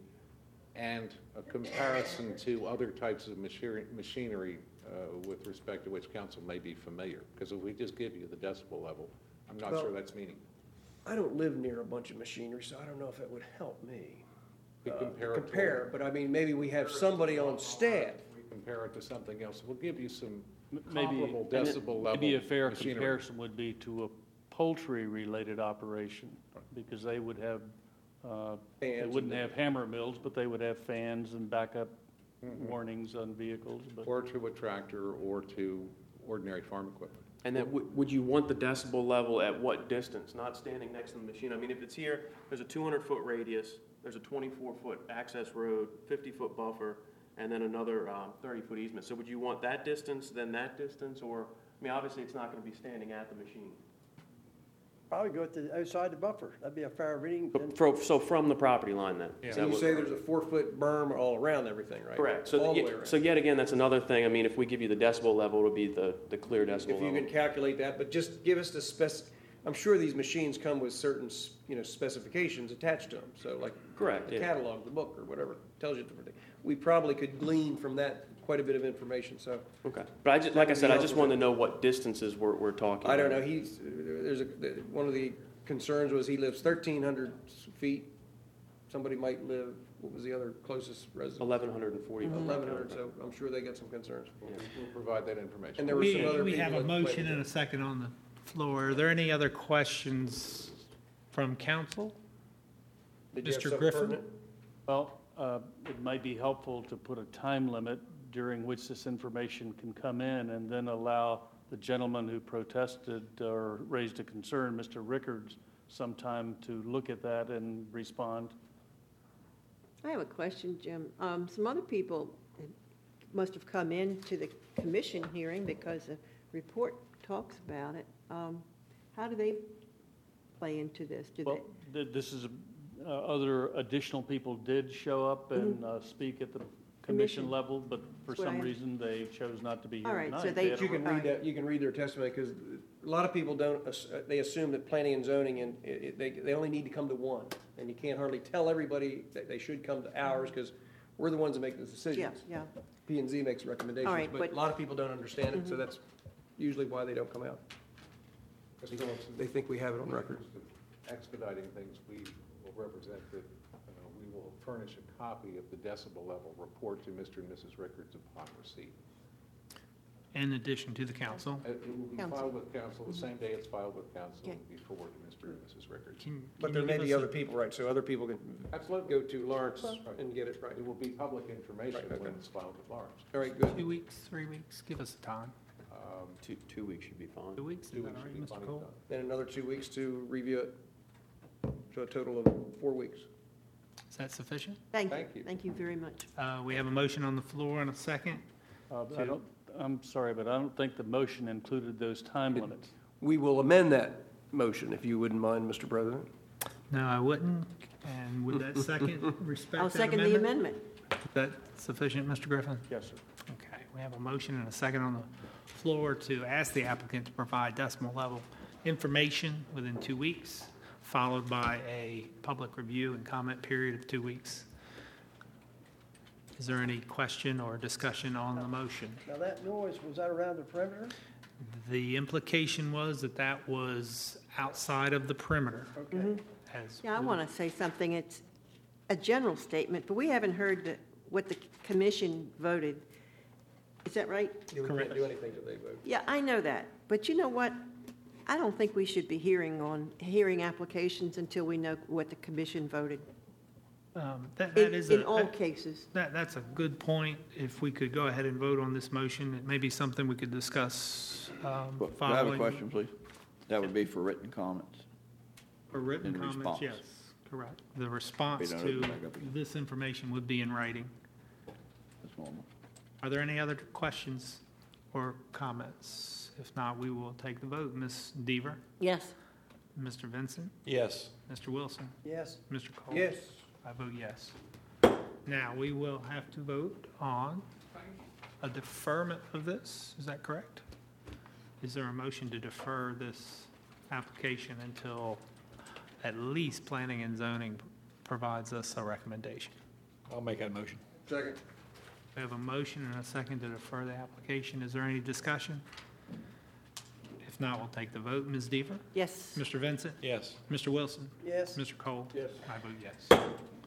and a comparison to other types of machinery, machinery uh, with respect to which council may be familiar? Because if we just give you the decibel level, I'm not Well- sure that's meaningful. I don't live near a bunch of machinery, so I don't know if it would help me. We uh, compare it to- Compare, but I mean, maybe we have somebody on staff. We compare it to something else. We'll give you some M- Maybe, comparable and it- decibel level maybe a fair machinery. comparison would be to a poultry-related operation, because they would have, uh, they Fans wouldn't and- have hammer mills, but they would have fans and backup warnings on vehicles, but. Or to a tractor or to ordinary farm equipment. And then would, would you want the decibel level at what distance? Not standing next to the machine. I mean, if it's here, there's a two hundred foot radius, there's a twenty-four foot access road, fifty foot buffer, and then another um, thirty foot easement. So would you want that distance, then that distance, or, I mean, obviously it's not going to be standing at the machine. Probably go to the outside the buffer. That'd be a fair reading. But fro- So from the property line then? Is that And you what- say there's a four-foot berm all around everything, right? Correct. So, All the the- way around. so yet again, that's another thing. I mean, if we give you the decibel level, it'll be the, the clear decibel If you level. can calculate that, but just give us the spec, I'm sure these machines come with certain, you know, specifications attached to them. So like Correct, the yeah. catalog, the book, or whatever, tells you different things. We probably could glean from that quite a bit of information, so. Okay. But I just, like I said, I just wanted to know what distances we're, we're talking I don't about. know, he's, there's a, one of the concerns was he lives thirteen hundred feet. Somebody might live, what was the other closest resident? eleven forty. Eleven hundred, so I'm sure they got some concerns. We'll provide that information. And there were We, some other we people have a that played motion with and it. a second on the floor. Are there any other questions from council? Did you have Mister something Griffin? pertinent? Well, uh, it might be helpful to put a time limit during which this information can come in, and then allow the gentleman who protested or raised a concern, Mister Rickards, some time to look at that and respond. I have a question, Jim. Um, Some other people must have come in to the commission hearing because the report talks about it. Um, How do they play into this? Do Well, they? th- this is, uh, other additional people did show up and uh, speak at the commission Commission. level, but for That's what some I- reason, they chose not to be All here right, tonight. so they- had a You can All read right. that, you can read their testimony, because a lot of people don't, ass- they assume that planning and zoning, and it, it- they, they only need to come to one. And you can't hardly tell everybody that they should come to ours, because we're the ones that make the Yeah, decisions. yeah. P and Z makes recommendations. All right, But but- a lot of people don't understand it, so that's usually why they don't come out. Mister Wilson, They think we have it on record. expediting things, we will represent that uh, we will furnish a copy of the decibel level report to Mister and Missus Rickards upon receipt. In addition to the council. It it will be Council. filed with council, the same day it's filed with council, Okay. it will be forwarded to Mister and Missus Rickards. Can- But can there you may give be us other a- people, right, so other people can Absolutely. go to Lawrence Right. and get it, right. It will be public information Right, okay. when it's filed with Lawrence. All right, good. Two weeks, three weeks? Give us a time. Um, Two, two weeks should be fine. Two weeks? Is Two that weeks all should right, be Mister plenty Cole? of time. Then another two weeks to review it, so a total of four weeks. Is that sufficient? Thank you. Thank you. Thank you very much. Uh, We have a motion on the floor and a second. Uh, but I don't, I'm sorry, but I don't think the motion included those time limits. We will amend that motion, if you wouldn't mind, Mister President. No, I wouldn't. And would that second respect I'll that second the amendment? amendment. Is that sufficient, Mister Griffin? Yes, sir. Okay, we have a motion and a second on the floor to ask the applicant to provide decimal level information within two weeks, followed by a public review and comment period of two weeks. Is there any question or discussion on the motion? Now, that noise, was that around the perimeter? The implication was that that was outside of the perimeter. Okay. As Yeah, I we- want to say something. It's a general statement, but we haven't heard the- what the commission voted. Is that right? Yeah, we can't do anything till they vote. Yeah, I know that. But you know what? I don't think we should be hearing on, hearing applications until we know what the commission voted. Um, That, that In, is in a, all that- cases. that, that's a good point. If we could go ahead and vote on this motion, it may be something we could discuss um, But following. I have a question, please. That would be for written comments. For written in comments, response. yes, correct. The response We don't to open back up again. this information would be in writing. That's normal. Are there any other questions or comments? If not, we will take the vote. Miz Deaver, Yes. Mister Vincent, Yes. Mister Wilson, Yes. Mister Cole. Yes. I vote yes. Now, we will have to vote on a deferment of this, is that correct? Is there a motion to defer this application until at least planning and zoning provides us a recommendation? I'll make that motion. Second. We have a motion and a second to defer the application. Is there any discussion? If not, we'll take the vote. Miz Deaver? Yes. Mister Vincent? Yes. Mister Wilson? Yes. Mister Cole? Yes. I vote yes.